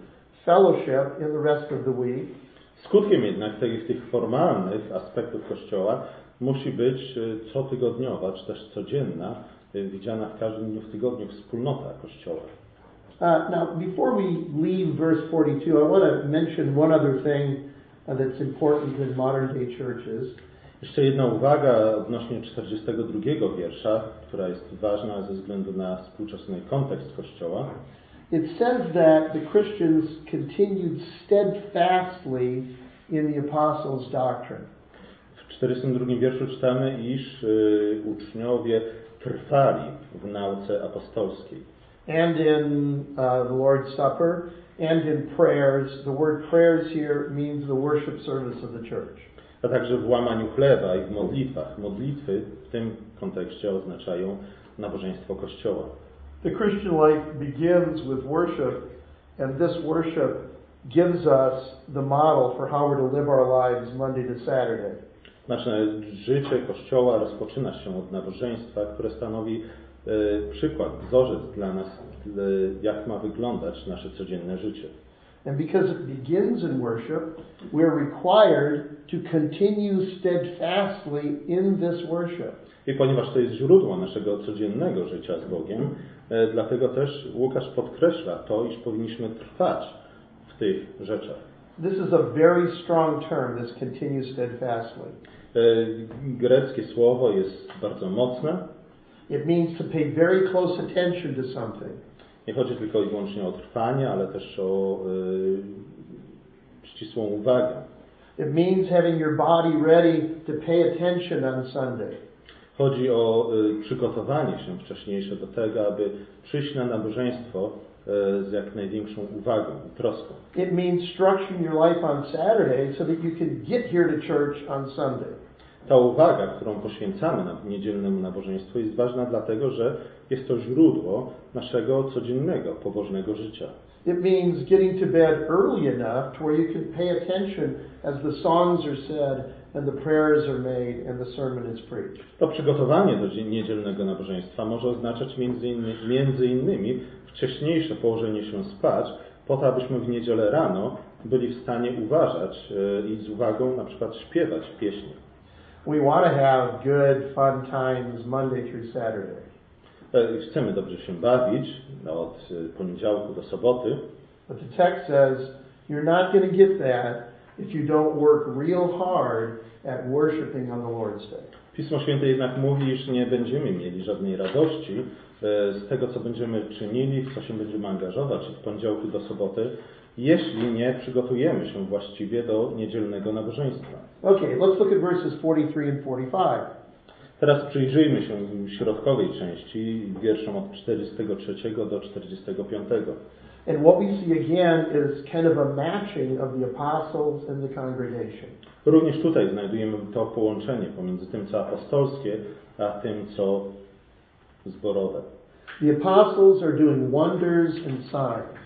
A: fellowship in the rest of the week.
B: Skutkiem jednak tych, tych formalnych aspektów Kościoła musi być cotygodniowa, czy też codzienna, widziana w każdym dniu w tygodniu wspólnota Kościoła.
A: Uh, now, before we leave verse forty-two, I want to mention one other thing uh, that's important in modern day churches.
B: Jeszcze jedna uwaga odnośnie czterdziestego drugiego wiersza, która jest ważna ze względu na współczesny kontekst Kościoła.
A: It says that the Christians continued steadfastly in the apostles' doctrine.
B: W czterdziestym drugim wierszu czytamy, iż y, uczniowie trwali w nauce apostolskiej.
A: And in uh, the Lord's Supper, and in prayers. The word prayers here means the worship service of the church.
B: A także w łamaniu chleba i w modlitwach. Modlitwy w tym kontekście oznaczają nabożeństwo Kościoła.
A: The Christian life begins with worship, and this worship gives us the model for how we're to live our lives Monday to Saturday.
B: Nasze życie Kościoła rozpoczyna się od nabożeństwa, które stanowi e, przykład, wzorzec dla nas, e, jak ma wyglądać nasze codzienne życie.
A: And because it begins in worship, we're required to continue steadfastly in this worship.
B: I ponieważ to jest źródło naszego codziennego życia z Bogiem, e, dlatego też Łukasz podkreśla to, iż powinniśmy trwać w tych rzeczach.
A: This is a very strong term, this continue steadfastly.
B: E, greckie słowo jest bardzo mocne.
A: It means to pay very close attention to something.
B: Nie chodzi tylko i wyłącznie o trwanie, ale też o e, ścisłą uwagę.
A: It means having your body ready to pay attention on Sunday.
B: Chodzi o y, przygotowanie się wcześniejsze do tego, aby przyjść na nabożeństwo y, z jak największą uwagą i troską.
A: It means structuring your life on Saturday so that you can get here to church on Sunday.
B: Ta uwaga, którą poświęcamy na niedzielnemu nabożeństwu, jest ważna dlatego, że jest to źródło naszego codziennego, pobożnego życia.
A: It means getting to bed early enough to where you can pay attention as the songs are said and the prayers are made and the sermon is preached.
B: To przygotowanie do niedzielnego nabożeństwa może oznaczać między innymi, między innymi wcześniejsze położenie się spać, po to, abyśmy w niedzielę rano byli w stanie uważać i z uwagą na przykład śpiewać pieśni.
A: We want to have good, fun times Monday through Saturday.
B: Chcemy dobrze się bawić od poniedziałku do soboty.
A: But the text says you're not going to get that if you don't work real hard at worshiping on the Lord's Day.
B: Pismo Święte jednak mówi, iż nie będziemy mieli żadnej radości z tego, co będziemy czynili, w co się będziemy angażować od poniedziałku do soboty, jeśli nie przygotujemy się właściwie do niedzielnego nabożeństwa.
A: Okay, let's look at verses forty-three and forty-five.
B: Teraz przyjrzyjmy się środkowej części, wierszom od czterdziestego trzeciego do czterdziestego piątego.
A: And what we see again is kind of a matching of the apostles and the congregation.
B: Również tutaj znajdujemy to połączenie pomiędzy tym, co apostolskie, a tym, co zborowe.
A: The apostles are doing wonders and signs.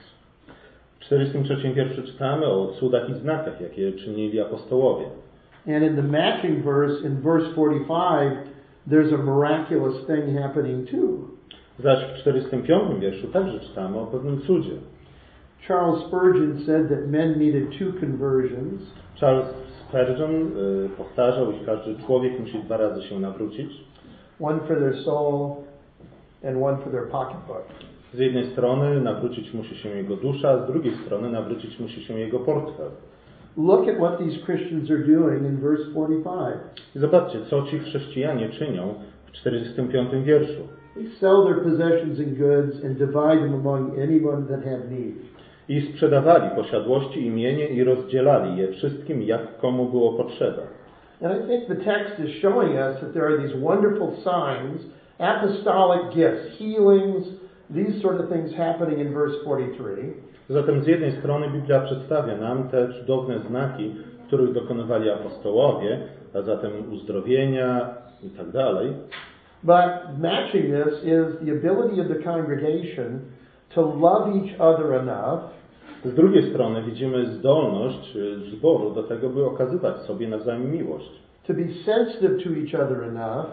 B: W czterdziestym trzecim wierszu czytamy o cudach i znakach, jakie czynili apostołowie.
A: And in the matching verse, in verse forty-five, there's a miraculous thing happening too.
B: Zaś w czterdziestym piątym wierszu także czytamy o pewnym cudzie.
A: Charles Spurgeon said that men needed two conversions.
B: Charles Spurgeon y, powtarzał, iż każdy człowiek musi dwa razy się nawrócić.
A: One for their soul and one for their pocketbook.
B: Z jednej strony nawrócić musi się jego dusza, a z drugiej strony nawrócić musi się jego portfel.
A: Look at what these Christians are doing in verse forty-five.
B: I zobaczcie, co ci chrześcijanie czynią w czterdziestym piątym wierszu.
A: They sell their possessions and goods and divide them among anyone that had need.
B: I sprzedawali posiadłości i mienie i rozdzielali je wszystkim, jak komu było potrzeba.
A: And I think the text is showing us that there are these wonderful signs, apostolic gifts, healings, these sort of things happening in verse forty-three.
B: Zatem z jednej strony Biblia przedstawia nam te cudowne znaki, których dokonywali apostołowie, a zatem uzdrowienia i tak dalej.
A: But matching this is the ability of the congregation to love each other enough.
B: Z drugiej strony widzimy zdolność zboru do tego, by okazywać sobie nawzajem miłość.
A: To be sensitive to each other enough.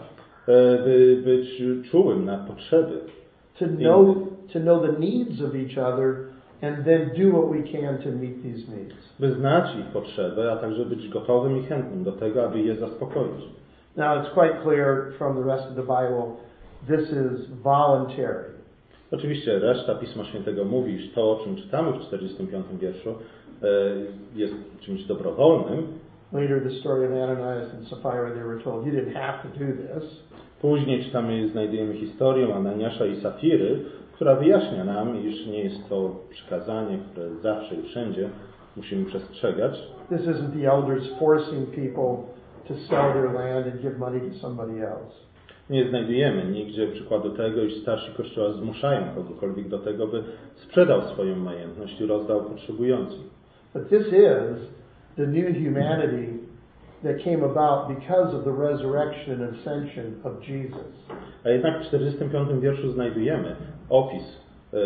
B: By być czułym na potrzeby.
A: To know, to know the needs of each other and then do what we can to meet these needs.
B: By znać ich potrzeby, a także być gotowym i chętnym do tego, aby je zaspokoić.
A: Now it's quite clear from the rest of the Bible, this is voluntary.
B: Oczywiście reszta Pisma Świętego mówi, że to, o czym czytamy w czterdziestym piątym wierszu, jest czymś dobrowolnym.
A: Later the story of Ananias and Sapphira, they were told, you didn't have to do this.
B: Później czytamy, znajdujemy historię Ananiasza i Safiry, która wyjaśnia nam, iż nie jest to przykazanie, które zawsze i wszędzie musimy przestrzegać.
A: This isn't the elders forcing people to sell their land and give money to somebody else.
B: Nie znajdujemy nigdzie przykładu tego, iż starsi Kościoła zmuszają kogokolwiek do tego, by sprzedał swoją majętność i rozdał potrzebującym.
A: But this is the new humanity that came about because of the resurrection and ascension of Jesus.
B: A jednak w czterdziestym piątym wierszu znajdujemy opis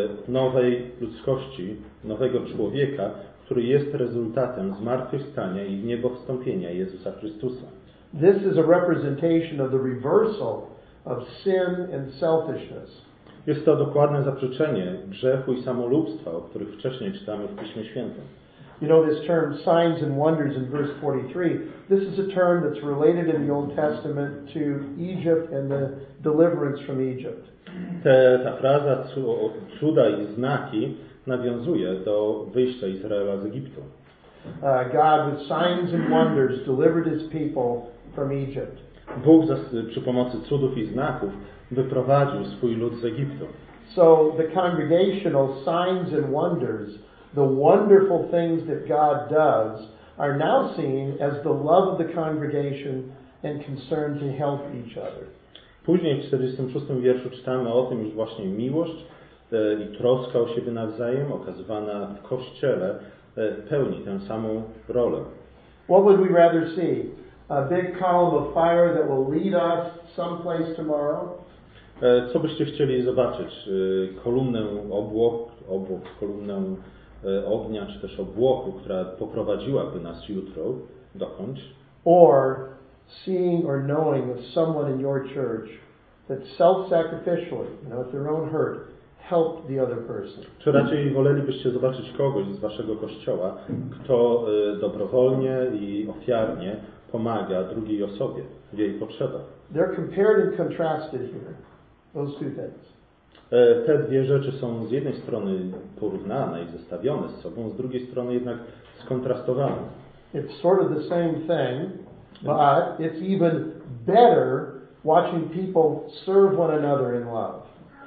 B: nowej ludzkości, nowego człowieka, który jest rezultatem zmartwychwstania i niebowstąpienia Jezusa Chrystusa.
A: This is a representation of the reversal of sin and selfishness.
B: Jest to dokładne zaprzeczenie grzechu i samolubstwa, o których wcześniej czytamy w Piśmie Świętym.
A: You know this term signs and wonders in verse forty-three. This is a term that's related in the Old Testament to Egypt and the deliverance from Egypt.
B: Te, ta fraza cuda i znaki nawiązuje do wyjścia Izraela z Egiptu.
A: Uh, God with signs and wonders delivered his people from Egypt.
B: Bóg przy pomocy cudów i znaków wyprowadził swój lud z Egiptu.
A: So the congregational signs and wonders, the wonderful things that God does, are now seen as the love of the congregation and concern to help each other.
B: Później w czterdziestym szóstym wierszu czytamy o tym, iż właśnie miłość i troska o siebie nawzajem okazywana w Kościele pełni tę samą rolę.
A: What would we rather see? A big column of fire that will lead us someplace tomorrow?
B: Co byście chcieli zobaczyć? Kolumnę obłok, obłok, kolumnę ognia, czy też obłoku, która poprowadziłaby nas jutro dokądś?
A: Or seeing or knowing of someone in your church that self-sacrificially, you know, at their own hurt, helped the other person.
B: Czy raczej wolelibyście zobaczyć kogoś z waszego kościoła, kto dobrowolnie i ofiarnie pomaga drugiej osobie w jej potrzebach?
A: They're compared and contrasted here. Those two things.
B: Te dwie rzeczy są z jednej strony porównane i zestawione z sobą, z drugiej strony jednak skontrastowane.
A: It's sort of the same thing, but it's even better watching people serve one another in love.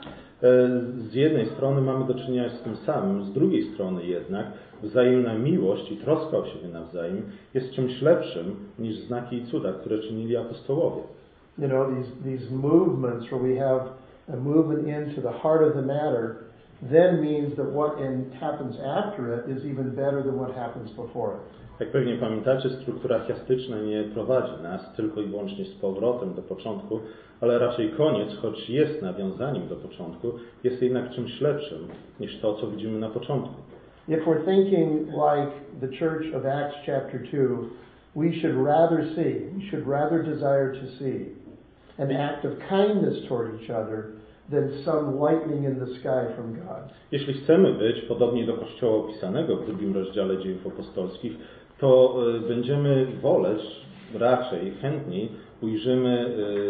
B: Z jednej strony mamy do czynienia z tym samym, z drugiej strony jednak wzajemna miłość i troska o siebie nawzajem jest czymś lepszym niż znaki i cuda, które czynili apostołowie.
A: You know, these these movements where we have a movement into the heart of the matter then means that what in, happens after it is even better than what happens before it.
B: Jak pewnie pamiętacie, struktura chiastyczna nie prowadzi nas tylko i wyłącznie z powrotem do początku, ale raczej koniec, choć jest nawiązaniem do początku, jest jednak czymś lepszym niż to, co widzimy na początku.
A: If we're thinking like the church of Acts chapter two, we should rather see, we should rather desire to see an act of kindness toward each other than some lightning in the sky from God.
B: Jeśli chcemy być podobnie do Kościoła opisanego w drugim rozdziale Dziejów Apostolskich, to y, będziemy woleć, raczej chętniej ujrzymy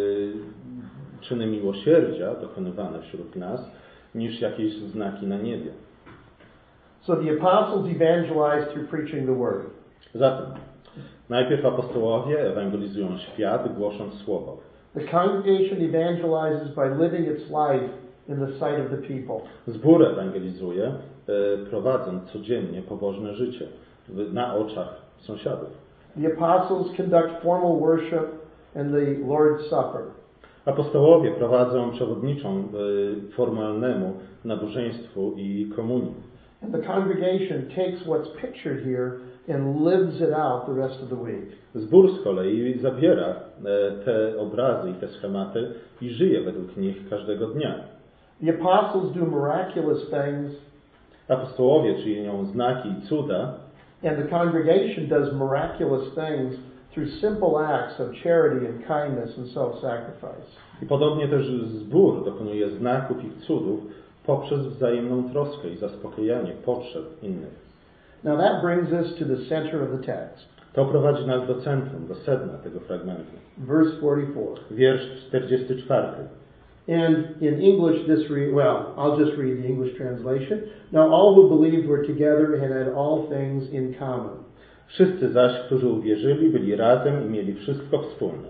B: y, czyny miłosierdzia dokonywane wśród nas, niż jakieś znaki na niebie.
A: So the apostles evangelized through preaching the word.
B: Zatem, najpierw apostołowie ewangelizują świat, głosząc słowo.
A: The congregation evangelizes by living its life in the sight of the people.
B: Zbór ewangelizuje, y, prowadząc codziennie pobożne życie w, na oczach sąsiadów.
A: The apostles conduct formal worship and the Lord's Supper.
B: Apostołowie prowadzą przewodniczą y, formalnemu nabożeństwu i komunii.
A: And the congregation takes what's pictured here and lives it out the rest of the week.
B: Zbór z kolei zabiera e, te obrazy i te schematy i żyje według nich każdego dnia.
A: The apostles do miraculous things.
B: Apostołowie czynią znaki i cuda.
A: And the congregation does miraculous things through simple acts of charity and kindness and self-sacrifice.
B: I podobnie też zbór dokonuje znaków i cudów poprzez wzajemną troskę i zaspokajanie potrzeb innych.
A: Now that brings us to the center of the text.
B: To prowadzi nas do centrum, do sedna tego fragmentu.
A: Verse forty-four.
B: Wiersz czterdziesty czwarty.
A: And in English, this re- well, I'll just read the English translation. Now all who believed were together and had all things in common.
B: Wszyscy zaś, którzy uwierzyli, byli razem i mieli wszystko wspólne.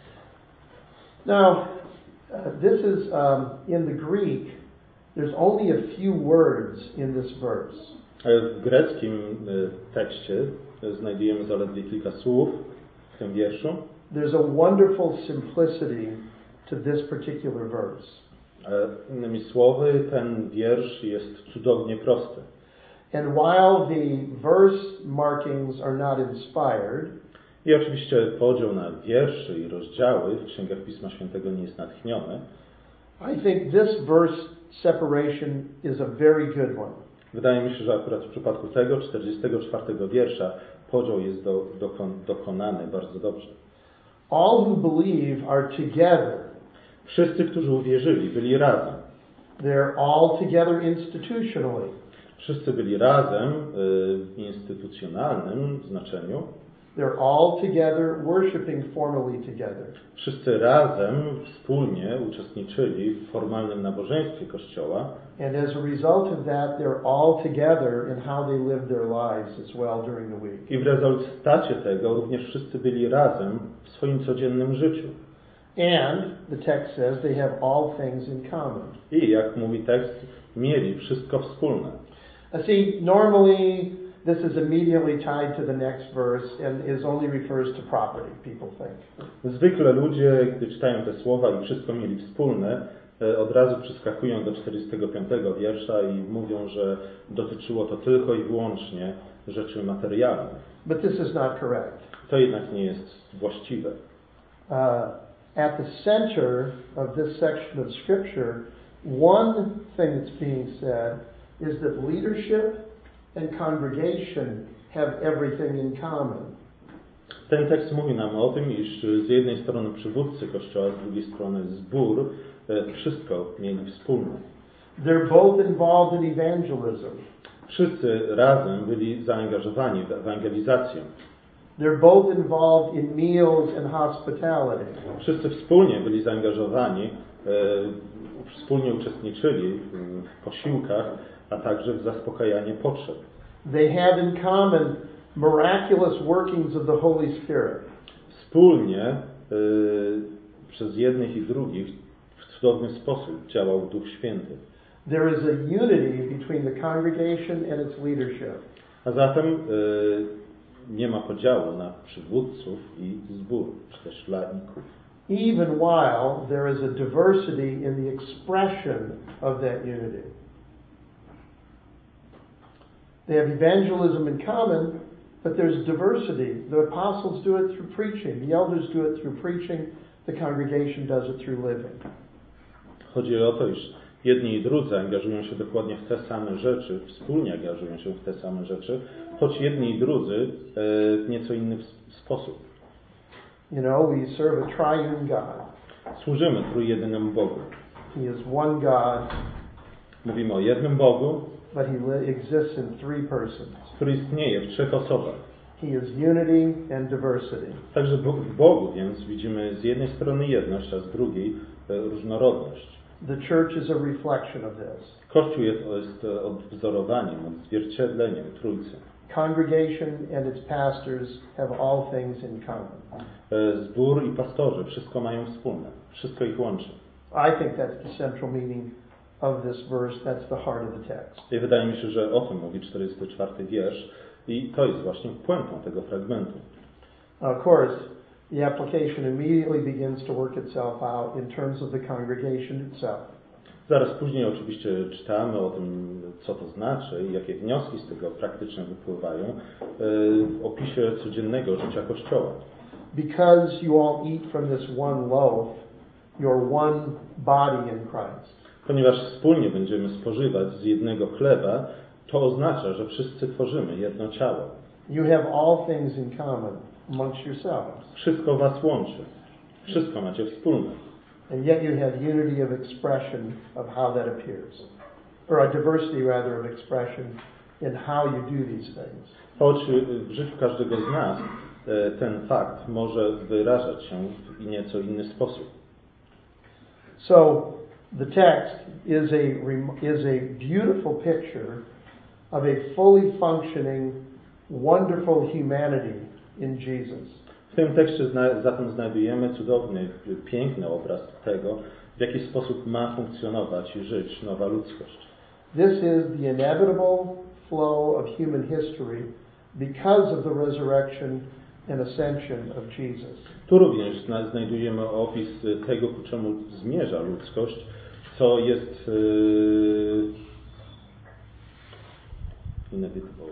A: Now, uh, this is um, in the Greek. There's only a few words in this verse.
B: W greckim tekście znajdujemy zaledwie kilka słów w tym wierszu.
A: There's a wonderful simplicity to this particular verse.
B: Innymi słowy, ten wiersz jest cudownie prosty.
A: And while the verse markings are not inspired,
B: i oczywiście podział na wiersze i rozdziały w księgach Pisma Świętego nie jest natchniony.
A: I think this verse separation is a very good one.
B: Wydaje mi się, że akurat w przypadku tego czterdziestego czwartego wiersza podział jest do, dokon, dokonany bardzo dobrze.
A: All who believe are together.
B: Wszyscy, którzy uwierzyli, byli razem.
A: They're all together institutionally.
B: Wszyscy byli razem w instytucjonalnym znaczeniu.
A: They're all together worshiping formally together.
B: Wszyscy razem wspólnie uczestniczyli w formalnym nabożeństwie Kościoła.
A: And as a result of that, they're all together in how they live their lives as well during the week.
B: I w rezultacie tego również wszyscy byli razem w swoim codziennym życiu.
A: And the text says they have all things in common.
B: I jak mówi tekst, mieli wszystko wspólne.
A: I see, normally this is immediately tied to the next verse and is only refers to property, people think.
B: Zwykle ludzie, gdy czytają te słowa i wszystko mieli wspólne, od razu przeskakują do czterdziestego piątego wiersza i mówią, że dotyczyło to tylko i wyłącznie rzeczy materialnych.
A: But this is not correct.
B: To jednak nie jest właściwe.
A: Uh, at the center of this section of Scripture, one thing that's being said is that leadership and congregation have everything in common.
B: Ten tekst mówi nam o tym, iż z jednej strony przywódcy Kościoła, z drugiej strony zbór, wszystko mieli wspólne.
A: They're both involved in evangelism.
B: Wszyscy razem byli zaangażowani w ewangelizację.
A: They're both involved in meals and hospitality.
B: Wszyscy wspólnie byli zaangażowani, e, wspólnie uczestniczyli w posiłkach, a także w zaspokajanie potrzeb.
A: They have in common miraculous workings of the Holy Spirit.
B: Wspólnie e, przez jednych i drugich w cudowny sposób działał Duch Święty.
A: There is a unity between the congregation and its leadership.
B: A zatem e, nie ma podziału na przywódców i zbór, czy też laików.
A: Even while there is a diversity in the expression of that unity. They have evangelism in common, but there's diversity. The apostles do it through preaching. The elders do it through preaching. The congregation does it through living.
B: Chodzi o to, iż jedni i drudzy angażują się dokładnie w te same rzeczy, wspólnie angażują się w te same rzeczy, choć jedni i drudzy w nieco inny sposób.
A: You know, we serve a triune God.
B: Służymy trójjedynemu Bogu.
A: He is one God.
B: Mówimy o jednym Bogu,
A: but He exists in three persons.
B: który istnieje w trzech osobach.
A: He is unity and diversity.
B: Także w Bogu więc widzimy z jednej strony jedność, a z drugiej różnorodność.
A: The church is a reflection of this.
B: Kościół jest, jest odwzorowaniem, odzwierciedleniem Trójcy.
A: Congregation and its pastors have all things in common.
B: Zbór i pastorzy wszystko mają wspólne. Wszystko ich łączy.
A: I think that's the central meaning of this verse. That's the heart of the text.
B: I wydaje mi się, że o tym mówi czterdziesty czwarty wiersz i to jest właśnie puentą tego fragmentu.
A: Of course, the application immediately begins to work itself out in terms of the congregation itself.
B: Zaraz później oczywiście czytamy o tym, co to znaczy i jakie wnioski z tego praktycznie wypływają w opisie codziennego życia Kościoła.
A: Because you all eat from this one loaf, you're one body in Christ.
B: Ponieważ wspólnie będziemy spożywać z jednego chleba, to oznacza, że wszyscy tworzymy jedno ciało.
A: You have all things in common amongst yourselves.
B: Wszystko was łączy. Wszystko macie wspólne.
A: And yet you have unity of expression of how that appears. or a diversity rather of expression in how you do these things.
B: Choć w życiu każdego z nas ten fakt może wyrażać się w nieco inny sposób.
A: So the text is a is a beautiful picture of a fully functioning, wonderful humanity in Jesus.
B: W tym tekście zatem znajdujemy cudowny, piękny obraz tego, w jaki sposób ma funkcjonować i żyć nowa ludzkość.
A: This is the inevitable flow of human history because of the resurrection and ascension of Jesus.
B: Tu również znajdujemy opis tego, ku czemu zmierza ludzkość, co jest yy, inevitable.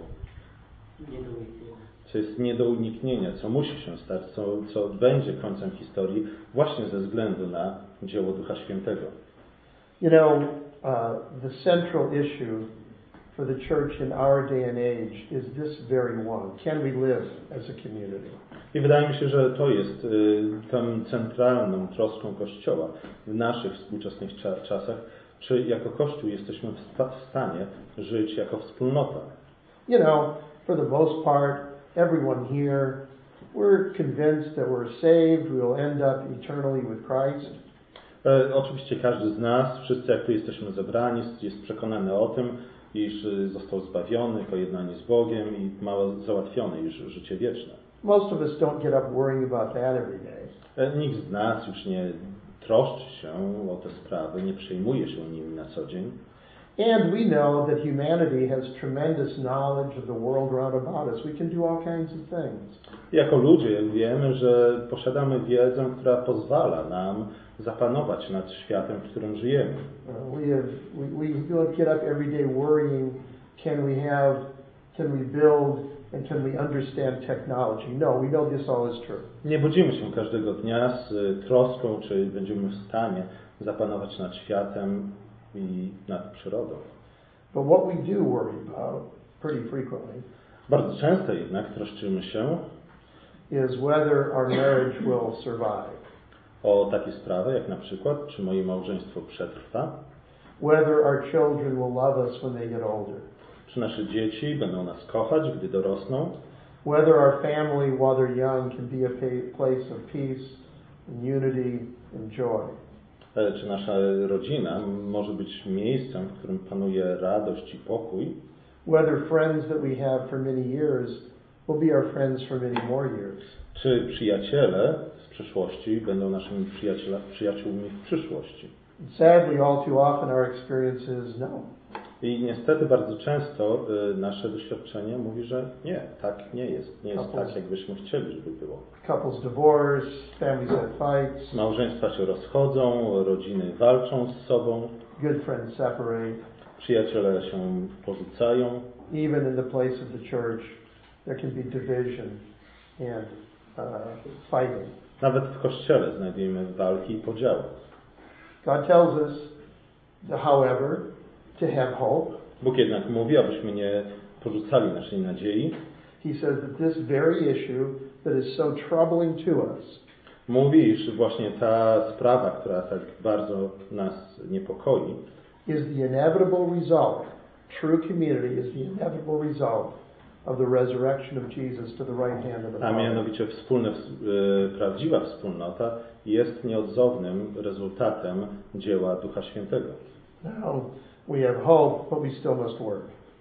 B: Co jest nie do uniknienia, co musi się stać, co, co będzie końcem historii, właśnie ze względu na dzieło Ducha Świętego.
A: You know, uh, the central issue for the church in our day and age is this very one. Can we live as a community?
B: I wydaje mi się, że to jest y, tą centralną troską Kościoła w naszych współczesnych cza- czasach, czy jako Kościół jesteśmy w, sta- w stanie żyć jako wspólnota.
A: You know, for the most part, everyone here, we're convinced that we're saved, we will end up eternally with Christ.
B: E, oczywiście każdy z nas, wszyscy jak tu jesteśmy zebrani, jest przekonany o tym, iż został zbawiony, pojednanie z Bogiem i ma załatwione już życie wieczne.
A: Most of us don't get up worrying about that every day.
B: E, nikt z nas już nie troszczy się o te sprawy, nie przejmuje się nimi na co dzień.
A: And we know that humanity has tremendous knowledge of the world round about us. We can do all kinds of things.
B: Jako ludzie wiemy, że posiadamy wiedzę, która pozwala nam zapanować nad światem, w którym żyjemy.
A: Uh, we, have, we, we don't get up every day worrying, can we have, can we build, and can we understand technology? No, we know this all is true.
B: Nie budzimy się każdego dnia z troską, czy będziemy w stanie zapanować nad światem i nad przyrodą.
A: But what we do worry about pretty frequently
B: Bardzo często jednak troszczymy się
A: is whether our marriage will survive.
B: O takie sprawy, jak na przykład, czy moje małżeństwo przetrwa,
A: whether our children will love us when they get older,
B: czy nasze dzieci będą nas kochać, gdy dorosną,
A: whether our family while they're young can be a place of peace and unity and joy.
B: Czy nasza rodzina może być miejscem, w którym panuje radość i pokój,
A: whether friends that we have for many years will be our friends for many more years.
B: Czy przyjaciele z przeszłości będą naszymi przyjaciela, przyjaciółmi w przyszłości.
A: Sadly, all too often our experience is no.
B: I niestety bardzo często y, nasze doświadczenie mówi, że nie, tak nie jest. Nie jest
A: Couples,
B: tak, jakbyśmy chcieli, żeby było.
A: Couples divorce, families have fights.
B: Małżeństwa się rozchodzą, rodziny walczą z sobą.
A: Good friends separate.
B: Przyjaciele się porzucają.
A: Even in the place of the church, there can be division and uh, fighting.
B: Nawet w Kościele znajdujemy walki i podziały.
A: God tells us, however, to have hope.
B: Bóg jednak mówi, abyśmy nie porzucali naszej nadziei.
A: He says that this very issue that is so troubling to us
B: Mówi, iż właśnie ta sprawa, która tak bardzo nas niepokoi,
A: is the inevitable result, true community is the inevitable result of the resurrection of Jesus to the right hand of the
B: a
A: Father.
B: mianowicie wspólne, prawdziwa wspólnota jest nieodzownym rezultatem dzieła Ducha Świętego.
A: Now, we have hope, but we still must work.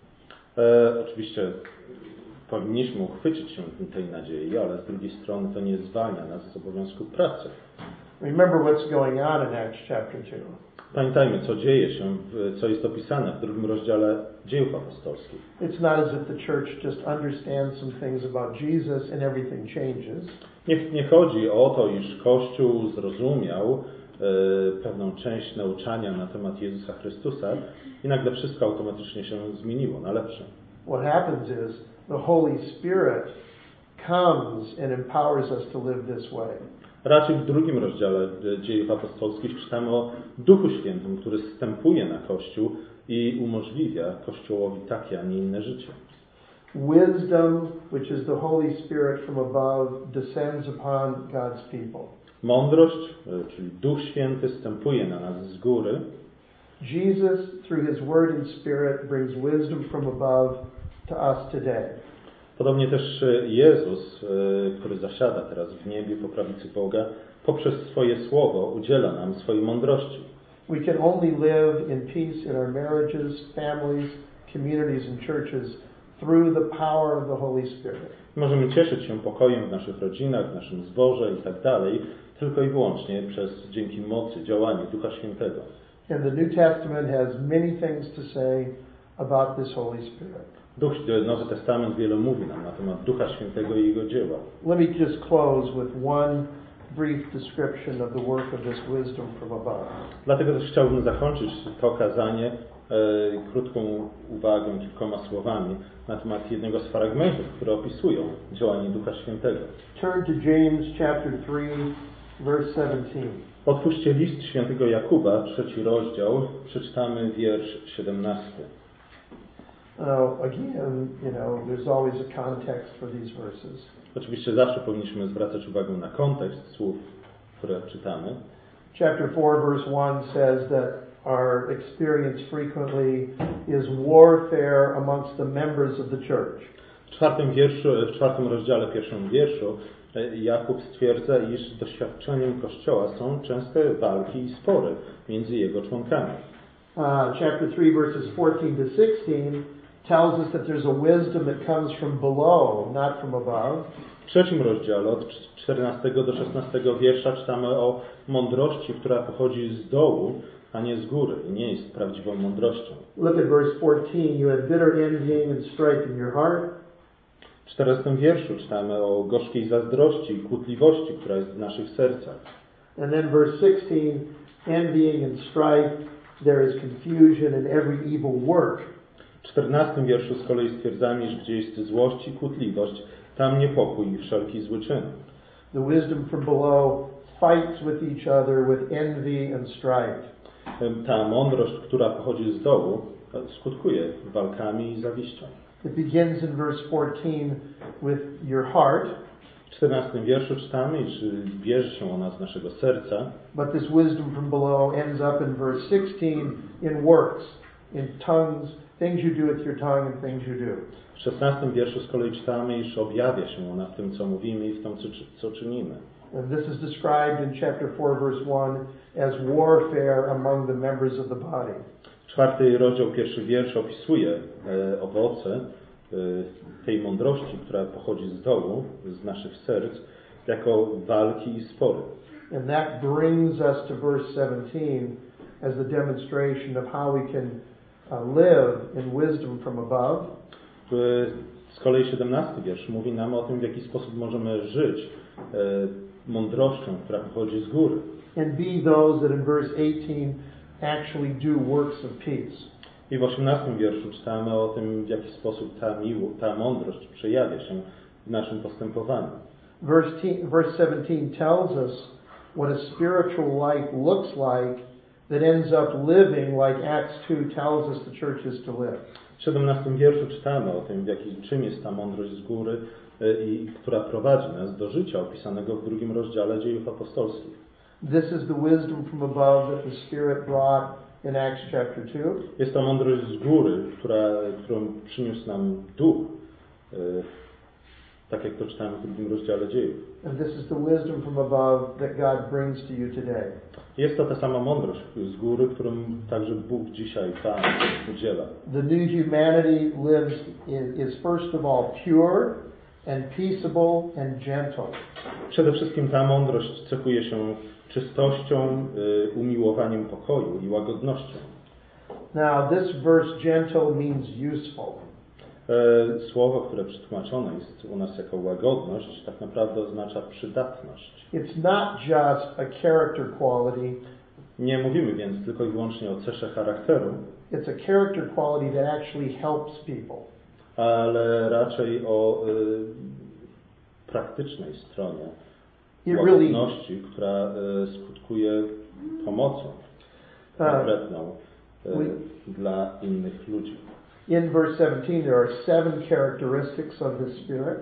B: E, oczywiście powinniśmy uchwycić się tej nadziei, ale z drugiej strony to nie zwalnia nas z obowiązku pracy.
A: Remember what's going on in Acts chapter two.
B: Pamiętajmy, co dzieje się, co jest opisane w drugim rozdziale Dziejów Apostolskich.
A: It's not as if the church just understands some things about Jesus and everything changes.
B: Nie, nie chodzi o to, iż Kościół zrozumiał e, pewną część nauczania na temat Jezusa Chrystusa i nagle wszystko automatycznie się zmieniło na lepsze.
A: What happens is the Holy Spirit comes and empowers us to live this way.
B: Raczej w drugim rozdziale Dziejów Apostolskich czytamy o Duchu Świętym, który zstępuje na Kościół i umożliwia Kościołowi takie, a nie inne życie.
A: Wisdom, which is the Holy Spirit from above, descends upon God's people.
B: Mądrość, czyli Duch Święty, zstępuje na nas z góry.
A: Jesus, through His Word and Spirit, brings wisdom from above to us today.
B: Podobnie też Jezus, który zasiada teraz w niebie po prawicy Boga, poprzez swoje słowo udziela nam swojej mądrości.
A: We can only live in peace in our marriages, families, communities and churches through the power of the Holy Spirit.
B: Możemy cieszyć się pokojem w naszych rodzinach, w naszym zborze i tak dalej, tylko i wyłącznie przez dzięki mocy, działaniu Ducha Świętego.
A: And the New Testament has many things to say about this Holy Spirit.
B: Duch, Nowy Testament wiele mówi nam na temat Ducha Świętego i Jego dzieła.
A: Let me just close with one brief description of the work of this wisdom from above.
B: Dlatego też chciałbym zakończyć to kazanie e, krótką uwagą, kilkoma słowami na temat jednego z fragmentów, które opisują działanie Ducha Świętego.
A: Turn to James chapter three, verse seventeen.
B: Otwórzcie list świętego Jakuba, trzeci rozdział, przeczytamy wiersz siedemnasty.
A: Uh, again, you know, there's always a context for these verses.
B: Oczywiście zawsze powinniśmy zwracać uwagę na kontekst słów, które czytamy.
A: Chapter four, verse one says that our experience frequently is warfare amongst the members of the church.
B: W czwartym wierszu, w czwartym rozdziale, pierwszym wierszu Jakub stwierdza, iż doświadczeniem Kościoła są częste walki i spory między jego członkami.
A: Uh, chapter three, verses fourteen to sixteen tells us that there's a wisdom that comes from below, not from above.
B: W trzecim rozdziale, od czternastego do szesnastego wiersza, czytamy o mądrości, która pochodzi z dołu, a nie z góry i nie jest prawdziwą mądrością.
A: Look at verse fourteen. You had bitter envying and strife in your heart.
B: W czternastym wierszu czytamy o gorzkiej zazdrości i kłótliwości, która jest w naszych sercach.
A: And then verse sixteen, envying and strife, there is confusion in every evil work.
B: W czternastym wierszu z kolei stwierdzamy, że gdzie jest złość i kłótliwość, tam niepokój i wszelki zły czyn.
A: The wisdom from below fights with each other with envy and strife.
B: Ta mądrość, która pochodzi z dołu, skutkuje walkami i zawiścią.
A: It begins in verse fourteen with your heart.
B: W czternastym wierszu czytamy, że bierze się ona z naszego serca.
A: But this wisdom from below ends up in verse sixteen in works, in tongues, things you do with your tongue and things you do.
B: W szesnastym wierszu z kolei czytamy, iż objawia się ona w tym, co mówimy i w tym, co, co czynimy.
A: And this is described in chapter four, verse one as warfare among the members of the body.
B: Czwarty rozdział, pierwszy wiersz opisuje e, owoce e, tej mądrości, która pochodzi z dołu, z naszych serc, jako walki i spory.
A: And that brings us to verse seventeen as the demonstration of how we can uh, live in wisdom from above.
B: Z kolei siedemnasty wiersz mówi nam o tym, w jaki sposób możemy żyć e, mądrością, która pochodzi z góry.
A: And be those that in verse eighteen actually do works of peace.
B: I w osiemnastym wierszu czytamy o tym, w jaki sposób ta, miło, ta mądrość przejawia się w naszym postępowaniu.
A: Verse, te- verse seventeen tells us what a spiritual life looks like that ends up living like Acts two tells us the church is to live.
B: W siedemnastym wierszu czytamy o tym, w jaki, czym jest ta mądrość z góry i która prowadzi nas do życia opisanego w drugim rozdziale Dziejów Apostolskich.
A: This is the wisdom from above that the Spirit brought in Acts chapter two.
B: Jest to mądrość z góry, która, którą przyniósł nam Duch, tak jak to czytamy w drugim rozdziale Dziejów.
A: And this is the wisdom from above that God brings to you today.
B: Jest to ta sama mądrość z góry, którą także Bóg dzisiaj Pan udziela.
A: The new humanity lives in, is first of all pure and peaceable and gentle.
B: Przede wszystkim ta mądrość cechuje się czystością, umiłowaniem pokoju i łagodnością.
A: Now this verse gentle means useful.
B: Słowo, które przetłumaczone jest u nas jako łagodność, tak naprawdę oznacza przydatność.
A: It's not just a character quality.
B: Nie mówimy więc tylko i wyłącznie o cesze charakteru.
A: It's a character quality that actually helps people.
B: Ale raczej o y, praktycznej stronie
A: It
B: łagodności,
A: really,
B: która y, skutkuje pomocą konkretną y, dla innych ludzi.
A: In verse seventeen there are seven characteristics of the Spirit.
B: W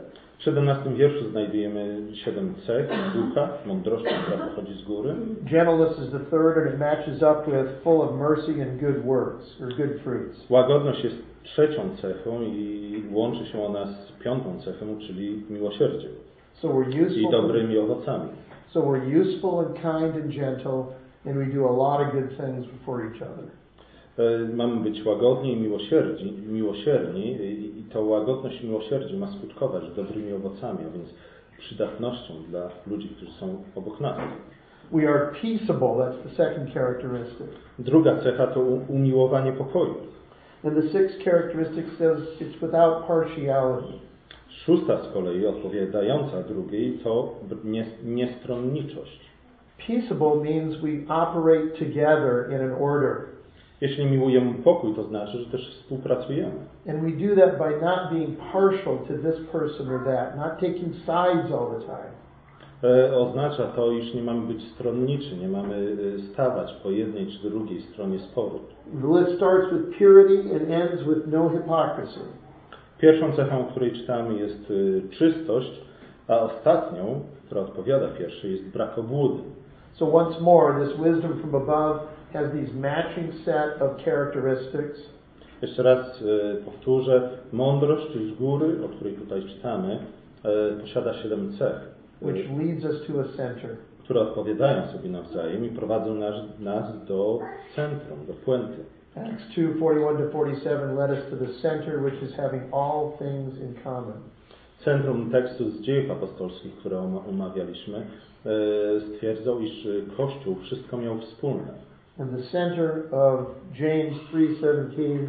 B: W siedemnastym wierszu znajdujemy siedem cech ducha, mądrości, która pochodzi z góry.
A: Gentleness is the third, and it matches up with full of mercy and good works, or good fruits.
B: Łagodność jest trzecią cechą i łączy się ona z piątą cechą, czyli miłosierdziem
A: So we're useful.
B: i dobrymi owocami.
A: So we're useful and kind and gentle, and we do a lot of good things before each other.
B: Mamy być łagodni i miłosierni, miłosierni i to łagodność i miłosierdzie ma skutkować dobrymi owocami, a więc przydatnością dla ludzi, którzy są obok nas.
A: We are peaceable, that's the second characteristic.
B: Druga cecha to umiłowanie pokoju.
A: And the sixth characteristic says it's without partiality.
B: Szósta z kolei, odpowiadająca drugiej, to niestronniczość.
A: Peaceable means we operate together in an order.
B: Jeśli miłujemy pokój, to znaczy, że też współpracujemy.
A: And we do that by not being partial to this person or that, not taking sides all the time.
B: E, oznacza to, iż nie mamy być stronniczy, nie mamy stawać po jednej czy drugiej stronie sporu.
A: The list starts with purity and ends with no hypocrisy.
B: Pierwszą cechą, o której czytamy, jest y, czystość, a ostatnią, która odpowiada pierwszej, jest brak obłudy.
A: So once more, this wisdom from above has these matching set of characteristics.
B: Jeszcze raz y, powtórzę, mądrość z góry, o której tutaj czytamy, y, posiada siedem cech, y,
A: Which leads us to a center.
B: które odpowiadają sobie nawzajem i prowadzą nas, nas do centrum, do puenty.
A: Acts two, forty-one to forty-seven led us to the center, which is having all things in common.
B: Centrum tekstu z Dziejów Apostolskich, które omawialiśmy, e, stwierdzał, iż Kościół wszystko miał wspólne.
A: And the center of James three seventeen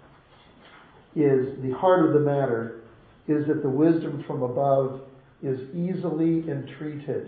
A: is the heart of the matter, is that the wisdom from above is easily entreated.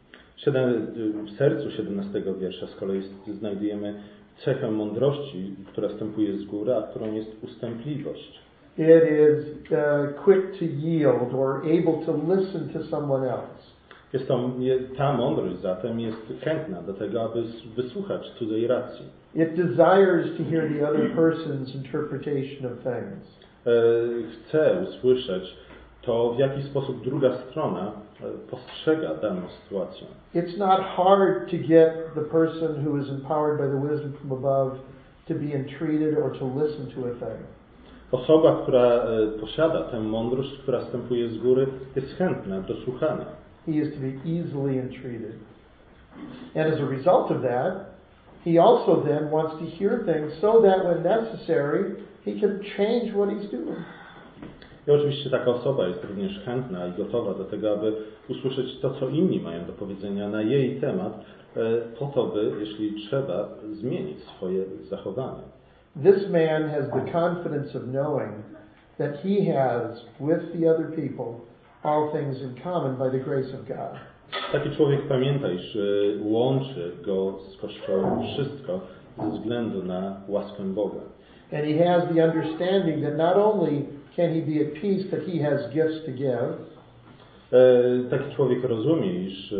B: W sercu siedemnastego wiersza z kolei znajdujemy cechę mądrości, która wstępuje z góry, a którą jest ustępliwość.
A: It is uh, quick to yield or able to listen to someone else.
B: Jest to, ta mądrość zatem jest chętna do tego, aby wysłuchać cudzej racji.
A: It desires to hear the other person's interpretation of things.
B: Chce usłyszeć to, w jaki sposób druga strona postrzega daną sytuację.
A: It's not hard to get the person who is empowered by the wisdom from above to be entreated or to listen to a thing.
B: Osoba, która posiada tę mądrość, która wstępuje z góry, jest chętna do słuchania.
A: He is to be easily entreated. And as a result of that, he also then wants to hear things so that when necessary, he can change what he's doing.
B: I oczywiście taka osoba jest również chętna i gotowa do tego, aby usłyszeć to, co inni mają do powiedzenia na jej temat, po to, by, jeśli trzeba, zmienić swoje zachowanie.
A: This man has the confidence of knowing that he has, with the other people, all things in common by the grace of God.
B: Taki człowiek pamięta, iż łączy go z Kościołem wszystko ze względu na łaskę Boga.
A: And he has the understanding that not only can he be at peace, but he has gifts to give.
B: Taki człowiek rozumie, iż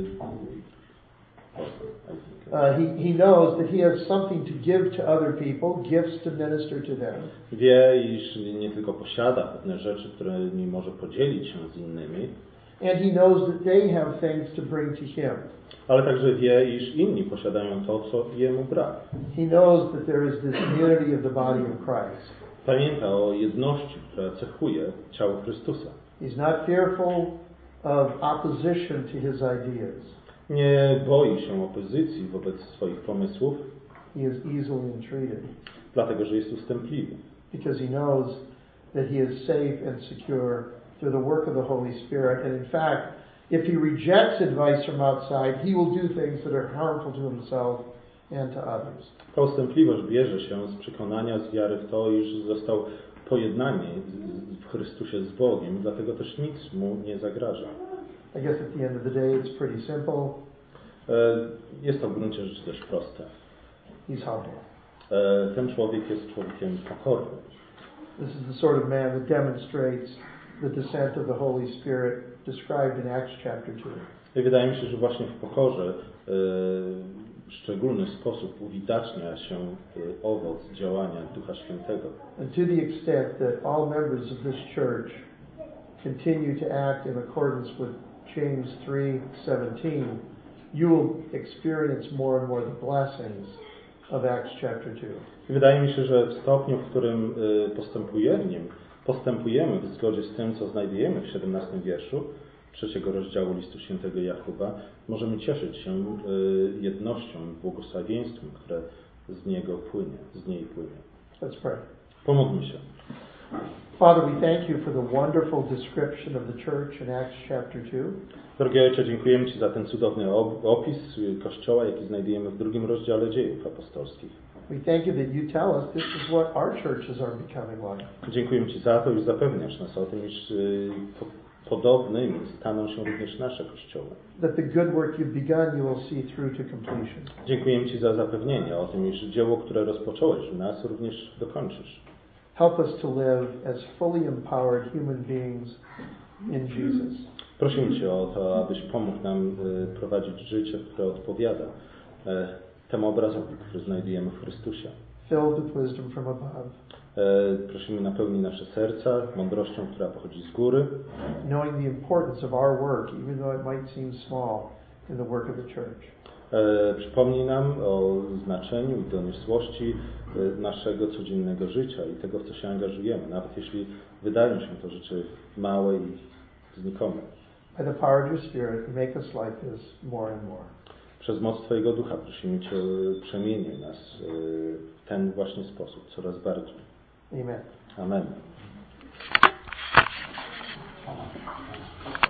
A: Uh, he, he knows that he has something to give to other people, gifts to minister to them.
B: Wie, iż nie tylko posiada pewne rzeczy, którymi może podzielić się z innymi.
A: And he knows that they have things to bring to him.
B: Ale także wie, iż inni posiadają to, co jemu brak.
A: He knows that there is this unity of the body of Christ.
B: Pamięta o jedności, która cechuje ciało Chrystusa.
A: He's not fearful of opposition to his ideas.
B: Nie boi się opozycji wobec swoich pomysłów.
A: He is easily entreated.
B: Dlatego, że jest ustępliwy.
A: Because he knows that he is safe and secure through the work of the Holy Spirit. And in fact, if he rejects advice from outside, he will do things that are harmful to himself and to others.
B: Ta ustępliwość bierze się z przekonania, z wiary w to, iż został pojednany w Chrystusie z Bogiem, dlatego też nic mu nie zagraża.
A: I guess at the end of the day it's pretty simple.
B: Jest to w gruncie rzeczy dość proste.
A: He's humble.
B: Ten człowiek jest człowiekiem pokornym.
A: This is the sort of man that demonstrates the descent of the Holy Spirit described in Acts chapter two.
B: I wydaje mi się, że właśnie w pokorze w szczególny sposób uwidacznia się owoc działania Ducha Świętego.
A: And to the extent that all members of this church continue to act in accordance with James three seventeen, you will experience more and more the blessings of Acts chapter two.
B: I wydaje mi się, że w stopniu, w którym postępujemy, postępujemy w zgodzie z tym, co znajdujemy w siedemnastym wierszu trzeciego rozdziału listu świętego Jakuba, możemy cieszyć się jednością i błogosławieństwem, które z niego płynie, z niej płynie.
A: Let's pray.
B: Pomódlmy się.
A: Father, we thank you for the wonderful description of the church in Acts chapter two.
B: Drogi Ojcze, dziękujemy Ci za ten cudowny opis Kościoła, jaki znajdujemy w drugim rozdziale Dziejów Apostolskich.
A: We thank you that you tell us this is what our churches are becoming like.
B: Dziękujemy Ci za to, iż zapewniasz nas o tym, iż podobnymi staną się również nasze kościoły.
A: That the good work you've begun you will see through to completion.
B: Dziękujemy Ci za zapewnienie o tym, iż dzieło, które rozpocząłeś w nas, również dokończysz.
A: Help us to live as fully empowered human beings in Jesus.
B: Prosimy Cię o to, abyś pomógł nam prowadzić życie, które odpowiada temu obrazowi, który znajdujemy w Chrystusie.
A: Filled with wisdom from above.
B: Prosimy, napełnij nasze serca mądrością, która pochodzi z góry.
A: Knowing the importance of our work, even though it might seem small, in the work of the church.
B: Przypomnij nam o znaczeniu i doniosłości naszego codziennego życia i tego, w co się angażujemy, nawet jeśli wydają się to rzeczy małe i znikome.
A: By the power of your Spirit, make us like this more and more.
B: Przez moc Twojego Ducha prosimy Cię, przemieniaj nas w ten właśnie sposób, coraz bardziej.
A: Amen.
B: Amen.